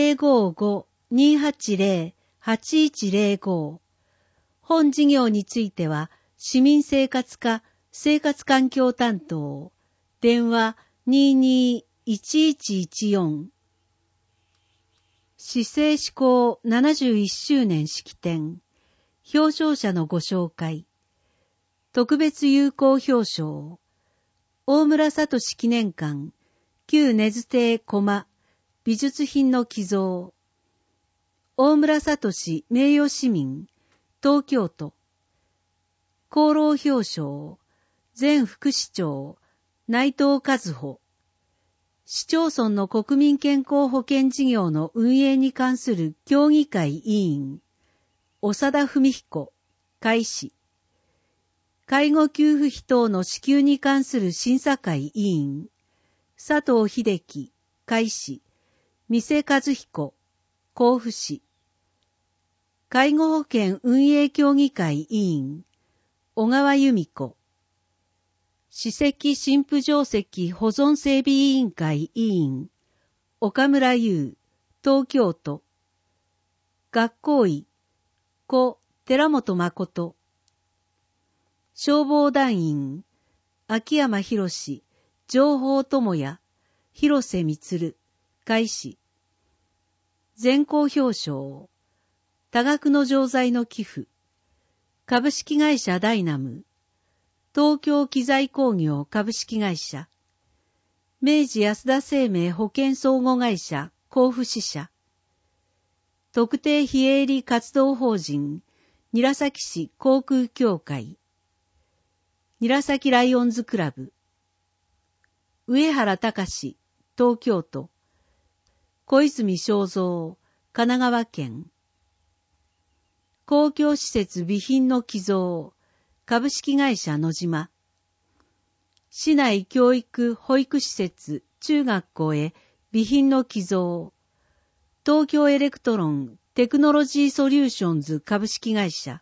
055-280-8105。本事業については、市民生活課生活環境担当。電話22-1114。市政施行71周年式典。表彰者のご紹介。特別有効表彰。大村聡記念館、旧根津邸駒、美術品の寄贈。大村聡名誉市民、東京都。功労表彰、前副市長、内藤和穂。市町村の国民健康保険事業の運営に関する協議会委員、長田文彦、海士。介護給付費等の支給に関する審査会委員、佐藤秀樹、海士、三瀬和彦、甲府市。介護保険運営協議会委員、小川由美子。史跡新婦定石保存整備委員会委員、岡村優、東京都。学校医、故寺本誠。消防団員、秋山博士、情報友也、広瀬充、海士。全校表彰、多額の錠剤の寄付、株式会社ダイナム、東京機材工業株式会社、明治安田生命保険相互会社甲府支社、特定非営利活動法人、韮崎市航空協会、韮崎ライオンズクラブ、上原隆、東京都、小泉正三、神奈川県、公共施設備品の寄贈、株式会社野島、市内教育保育施設中学校へ備品の寄贈、東京エレクトロンテクノロジーソリューションズ株式会社、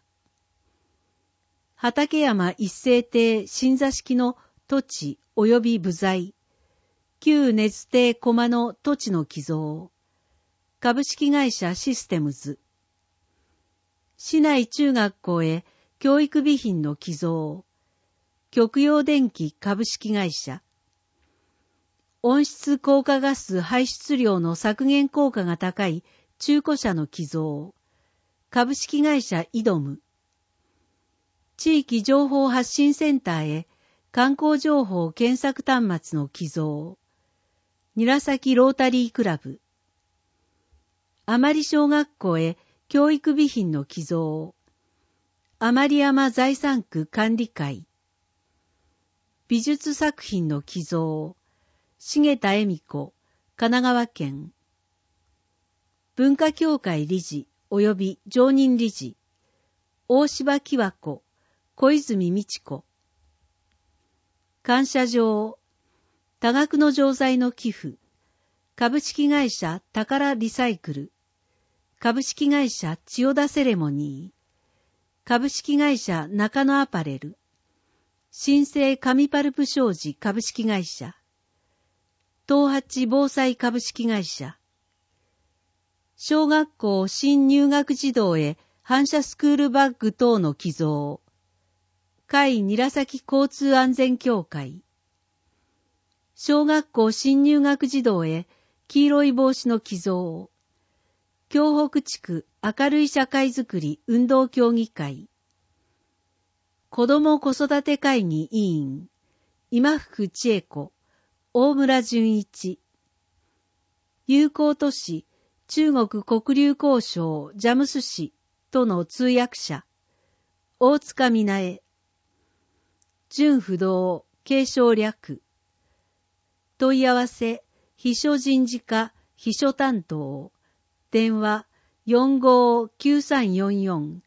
畠山一世邸新座敷の土地及び部材、旧根津邸駒の土地の寄贈、株式会社システムズ、市内中学校へ教育備品の寄贈、極陽電機株式会社、温室効果ガス排出量の削減効果が高い中古車の寄贈、株式会社イドム、地域情報発信センターへ観光情報検索端末の寄贈、韮崎ロータリークラブ、甘利小学校へ教育備品の寄贈、甘利山財産区管理会、美術作品の寄贈、重田恵美子、神奈川県、文化協会理事及び常任理事、大柴喜和子、小泉美智子。感謝状、多額の錠剤の寄付、株式会社宝リサイクル、株式会社千代田セレモニー、株式会社中野アパレル、新生紙パルプ商事株式会社、東八防災株式会社、小学校新入学児童へ反射スクールバッグ等の寄贈、会韮崎交通安全協会、小学校新入学児童へ黄色い帽子の寄贈、京北地区明るい社会づくり運動協議会、子ども子育て会議委員、今福千恵子、大村淳一、友好都市中国黒竜江省ジャムス市との通訳者、大塚美奈恵、純不動継承略、問い合わせ秘書人事課秘書担当、電話459344。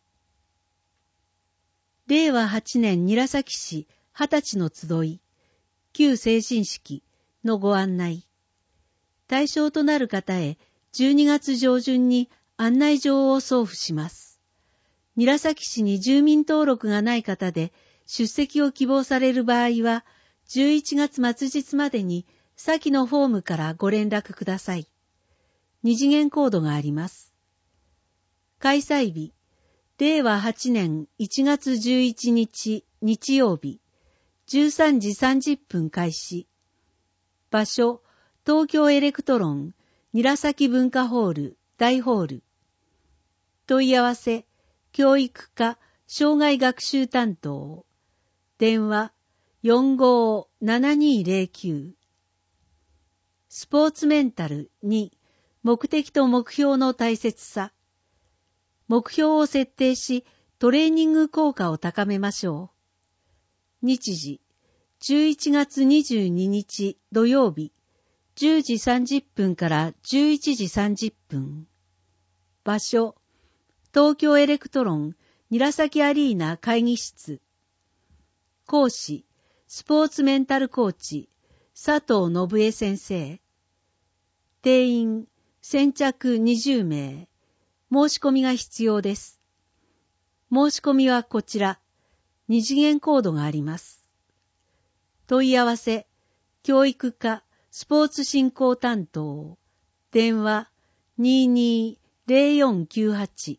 令和8年韮崎市20歳の集い、旧成人式のご案内。対象となる方へ12月上旬に案内状を送付します。韮崎市に住民登録がない方で出席を希望される場合は、11月末日までに先のフォームからご連絡ください。二次元コードがあります。開催日、令和8年1月11日日曜日、13時30分開始。場所、東京エレクトロン、韮崎文化ホール、大ホール。問い合わせ、教育課、障害学習担当。電話、457209。スポーツメンタル2、目的と目標の大切さ。目標を設定し、トレーニング効果を高めましょう。日時、11月22日土曜日、10時30分から11時30分。場所、東京エレクトロン、韮崎アリーナ会議室。講師、スポーツメンタルコーチ、佐藤信江先生。定員、先着20名。申し込みが必要です。申し込みはこちら、二次元コードがあります。問い合わせ、教育課、スポーツ振興担当。電話、220498。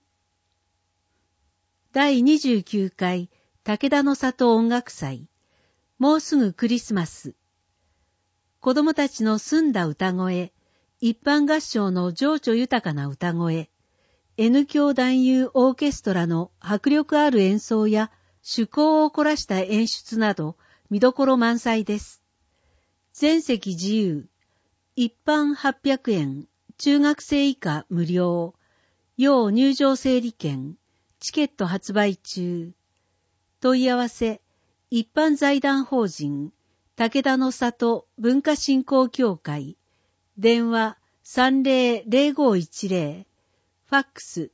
第29回武田の里音楽祭。もうすぐクリスマス。子供たちの澄んだ歌声、一般合唱の情緒豊かな歌声、N 響男優オーケストラの迫力ある演奏や趣向を凝らした演出など見どころ満載です。全席自由、一般800円、中学生以下無料、要入場整理券、チケット発売中。問い合わせ、一般財団法人、武田の里文化振興協会、電話300510、ファックス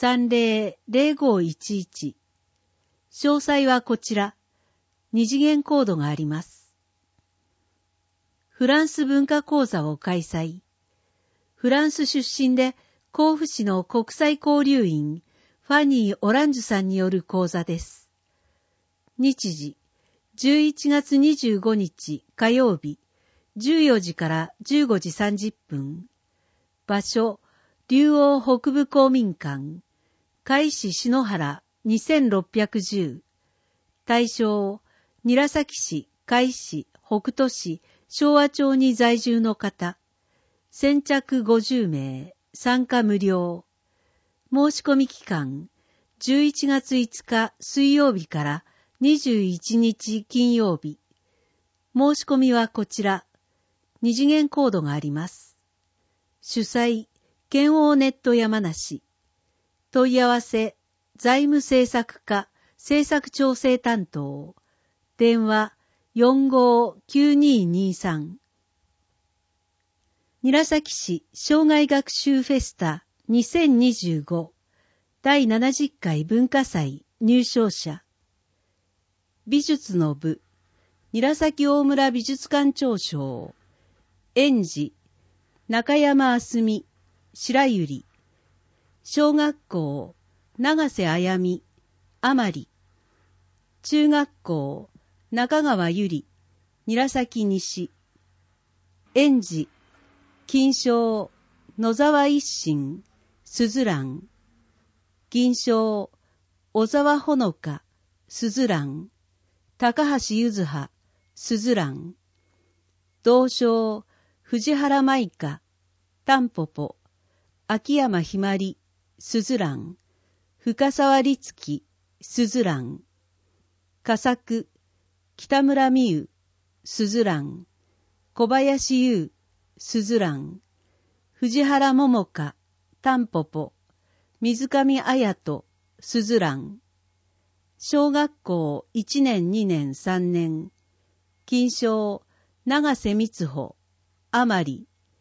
300511。詳細はこちら。二次元コードがあります。フランス文化講座を開催。フランス出身で甲府市の国際交流員ファニー・オランジュさんによる講座です。日時、11月25日火曜日、14時から15時30分。場所、竜王北部公民館、甲斐市篠原2610。対象、韮崎市、甲斐市、北斗市、昭和町に在住の方。先着50名、参加無料。申し込み期間、11月5日水曜日から21日金曜日。申し込みはこちら。二次元コードがあります。主催、県央ネット山梨。問い合わせ、財務政策課、政策調整担当。電話、459223。韮崎市障害学習フェスタ2025第70回文化祭入賞者。美術の部、韮崎大村美術館長賞。園児、中山あすみ、白百合。小学校、長瀬あやみ、あまり。中学校、中川ゆり、韮崎西。園児、金賞、野沢一心、すずらん。銀賞、小沢ほのか、すずらん。高橋ゆずは、すずらん。銅賞、藤原舞香、たんぽぽ。秋山ひまり、すずらん。深沢律樹、すずらん。佳作、北村美優、すずらん。小林優、すずらん。藤原桃香、たんぽぽ。水上綾人、すずらん。小学校1年2年3年。金賞、長瀬光穂、あまり。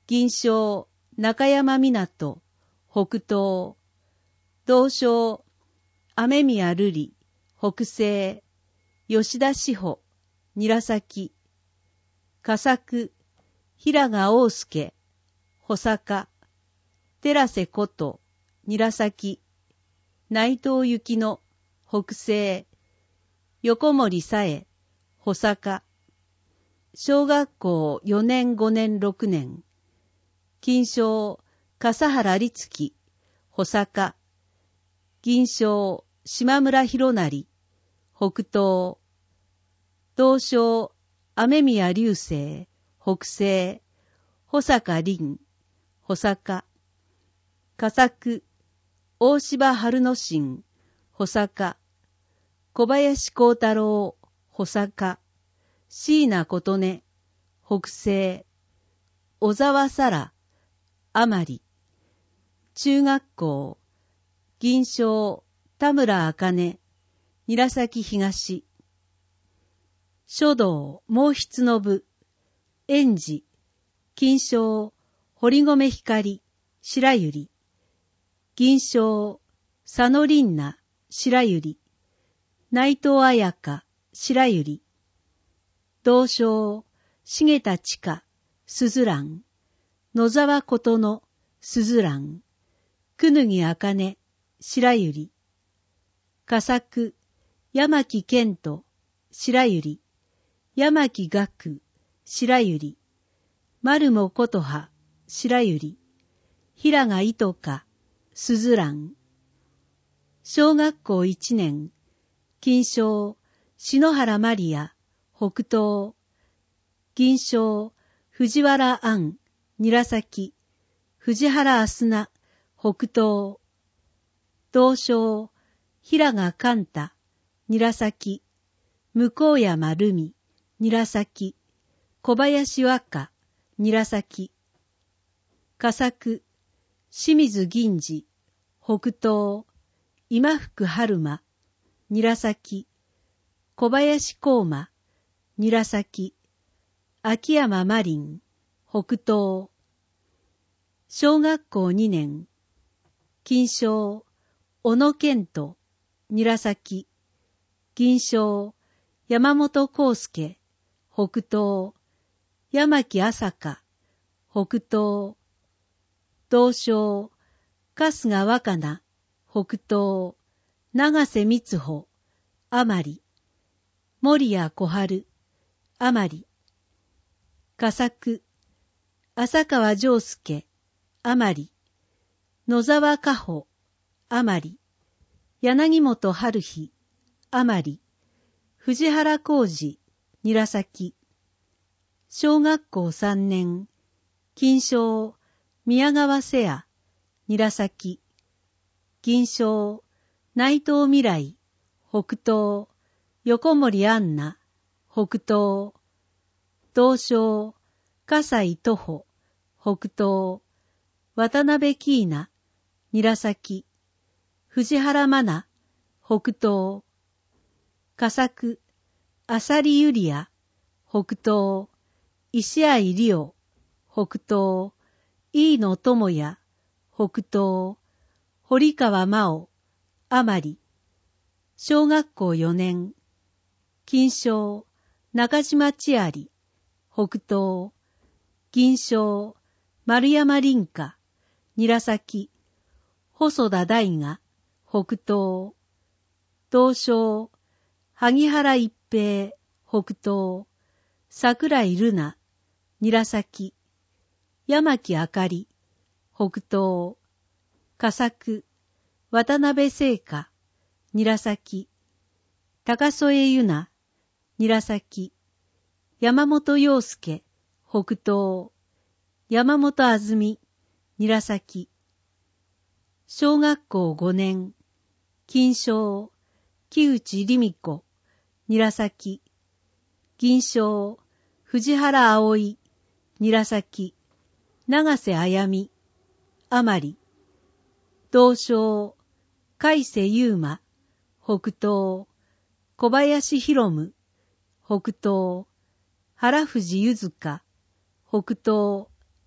銀賞、中山港、北東。同賞、雨宮瑠璃、北西。吉田志保、韮崎。佳作、平賀大介、保坂。寺瀬こと、韮崎。内藤幸乃、北西。横森佐恵、保坂。小学校4年5年6年。金賞、笠原律樹、保坂。銀賞、島村博成、北東。銅賞、雨宮流星、北西。保坂凛、保坂。佳作、大柴春之進、保坂。小林幸太郎、保坂。椎名琴音、北西。小沢沙羅、甘利。中学校、銀賞、田村茜、韮崎東。書道、毛筆の部、園児。金賞、堀米光、白百合。銀賞、佐野琳奈、白百合。内藤彩香、白百合。銅賞、重田千佳、すずらん。野沢琴乃、すずらん。久貫茜、白百合。佳作、山木健人、白百合。山木岳、白百合。丸も琴葉、白百合。平賀糸香、すずらん。小学校1年。金賞、篠原まりや、北東。銀賞、藤原杏、韮崎。藤原明日菜、北東。銅賞、平賀寛太、韮崎。向山留美、韮崎。小林和歌、韮崎。佳作、清水銀次、北東。今福春馬、韮崎。小林光馬、韮崎。秋山マリン、北東。小学校2年。金賞、小野健人、韮崎。銀賞、山本康介、北東。山木朝香、北東。銅賞、春日若菜、北東。長瀬光穂、甘利。森谷小春、甘利。佳作、浅川丈介、甘利。野沢佳穂、甘利。柳本春日、甘利。藤原浩二、韮崎。小学校3年。金賞、宮川瀬谷、韮崎。銀賞、内藤未来、北東。横森杏奈、北東。銅賞、葛西徒歩、北東。渡辺キーナ、韮崎。藤原真奈、北東。佳作、浅利ゆりや、北東。石合理央、北東。飯野智也、北東。堀川真央、甘利。小学校4年。金賞、中島千有、北東。銀賞、丸山凛香、韮崎。細田大我、北東。銅賞、萩原一平、北東。桜井瑠奈、韮崎。山木あかり、北東。佳作、渡辺聖華、韮崎。高添由奈、韮崎。山本陽介、北東。山本あずみ、韮崎。小学校5年。金賞、木内梨美子、韮崎。銀賞、藤原葵、韮崎。長瀬あやみ、甘利。銅賞、海瀬悠馬、北東。小林博夢、北東。原藤ゆずか、北東。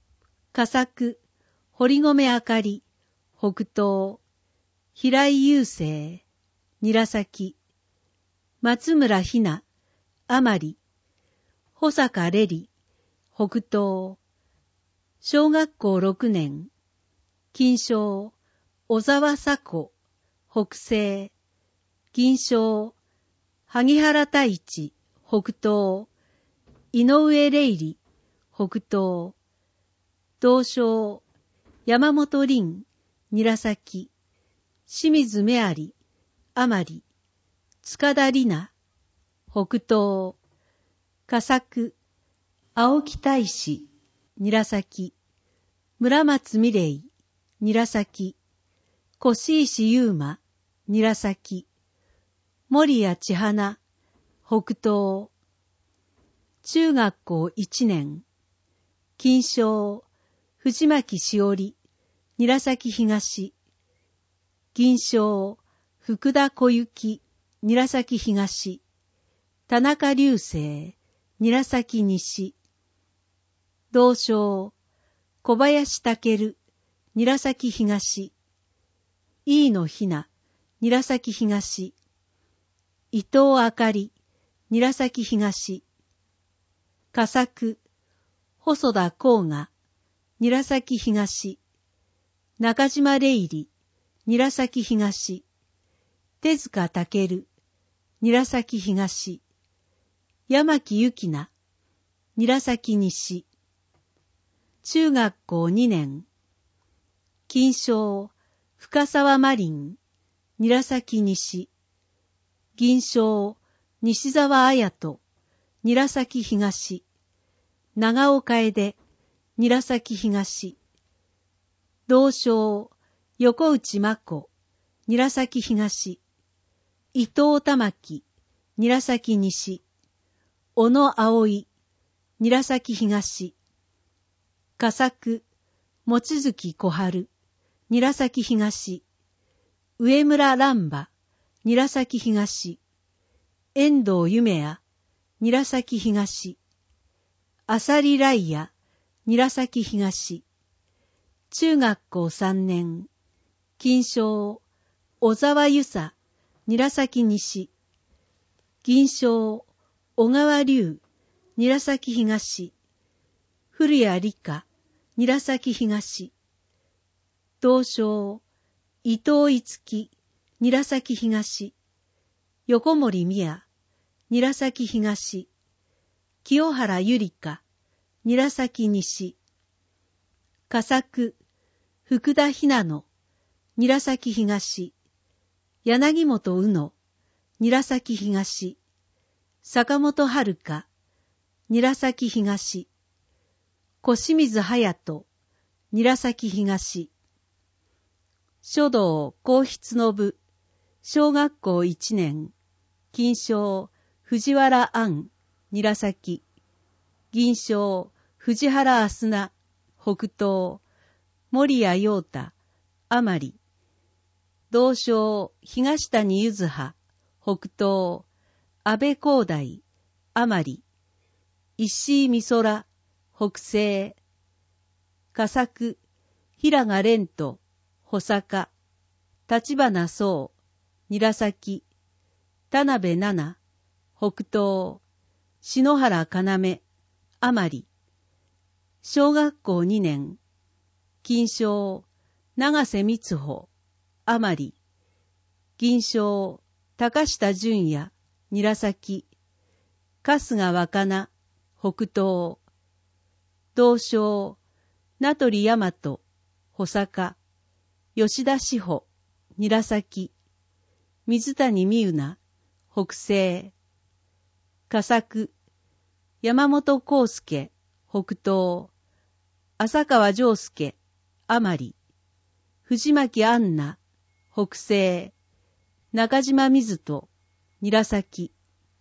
佳作、堀米あかり、北東、平井雄生、韮崎、松村ひな、甘利、保坂レリ、北東、小学校6年、金賞、小沢佐子、北西、銀賞、萩原太一、北東、井上玲里、北東、同賞、山本凛、韮崎、清水めあり、甘利、塚田里奈、北東、佳作、青木大使、韮崎、村松美玲、韮崎、越石優馬、韮崎、森谷千花、北東、中学校1年、金賞、藤巻しおり、韮崎東、銀賞、福田小雪、韮崎東、田中流星、韮崎西、同賞、小林武、韮崎東、飯野ひな、韮崎東、伊藤あかり、韮崎東、佳作、細田光雅、韮崎東、中島玲里、韮崎東、手塚健、韮崎東、山木由紀奈、韮崎西、中学校2年、金賞、深沢マリン、韮崎西、銀賞、西沢綾人、韮崎東、長岡楓、韮崎東、同賞、横内真子、韮崎東、伊藤玉樹、韮崎西、小野葵、韮崎東、佳作、望月小春、韮崎東、上村蘭馬、韮崎東、遠藤夢也、韮崎東、浅利来也、韮崎東、中学校3年、金賞、小沢由紗、韮崎西、銀賞、小川龍、韮崎東、古谷理香、韮崎東、同賞、伊藤樹、韮崎東、横森美也、韮崎東、清原ゆりか、韮崎西、佳作、福田ひなの、韮崎東、柳本うの、韮崎東、坂本遥香、韮崎東、小清水隼人、韮崎東、書道皇室の部、小学校1年、金賞、藤原杏、韮崎、銀賞、藤原明日菜、北東、森谷陽太、甘利、同賞、東谷柚葉、北東、安倍光大、甘利、石井美空、北西、佳作、平賀蓮人、保坂、立花壮、韮崎、田辺奈々、北東、篠原要、甘利、小学校2年、金賞、長瀬光穂、甘利、銀賞、高下淳也、韮崎、春日若菜、北東、同賞、名取大和、保坂、吉田志保、韮崎、水谷美宇奈、北西、佳作、山本康介、北東、浅川丈介、甘利、藤巻杏奈、北西、中島瑞人、韮崎。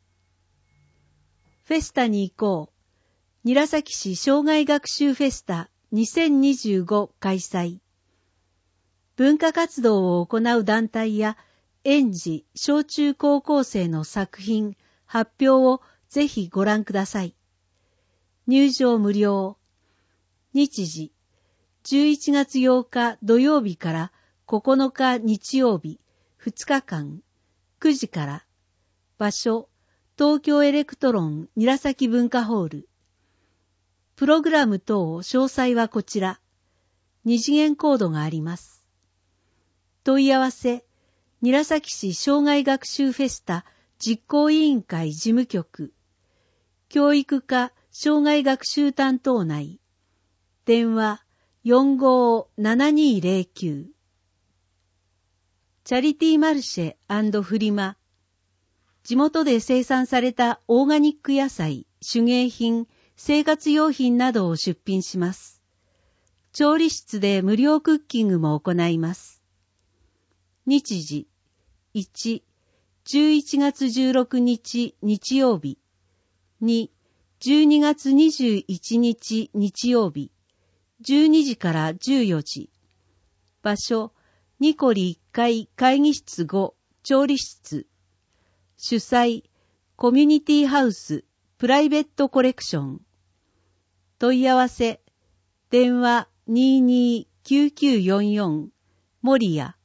フェスタに行こう。韮崎市生涯学習フェスタ2025開催。文化活動を行う団体や園児、小中高校生の作品、発表をぜひご覧ください。入場無料。日時、 11月8日土曜日から9日日曜日2日間9時から。場所、東京エレクトロン韮崎文化ホール。プログラム等詳細はこちら。2次元コードがあります。問い合わせ、韮崎市障害学習フェスタ実行委員会事務局。教育課障害学習担当内。電話457209。チャリティーマルシェ&フリマ。地元で生産されたオーガニック野菜、手芸品、生活用品などを出品します。調理室で無料クッキングも行います。日時、1、11月16日日曜日。2、12月21日日曜日。12時から14時。場所、ニコリ1階会議室5、調理室。主催、コミュニティハウス、プライベットコレクション。問い合わせ、電話229944、森谷。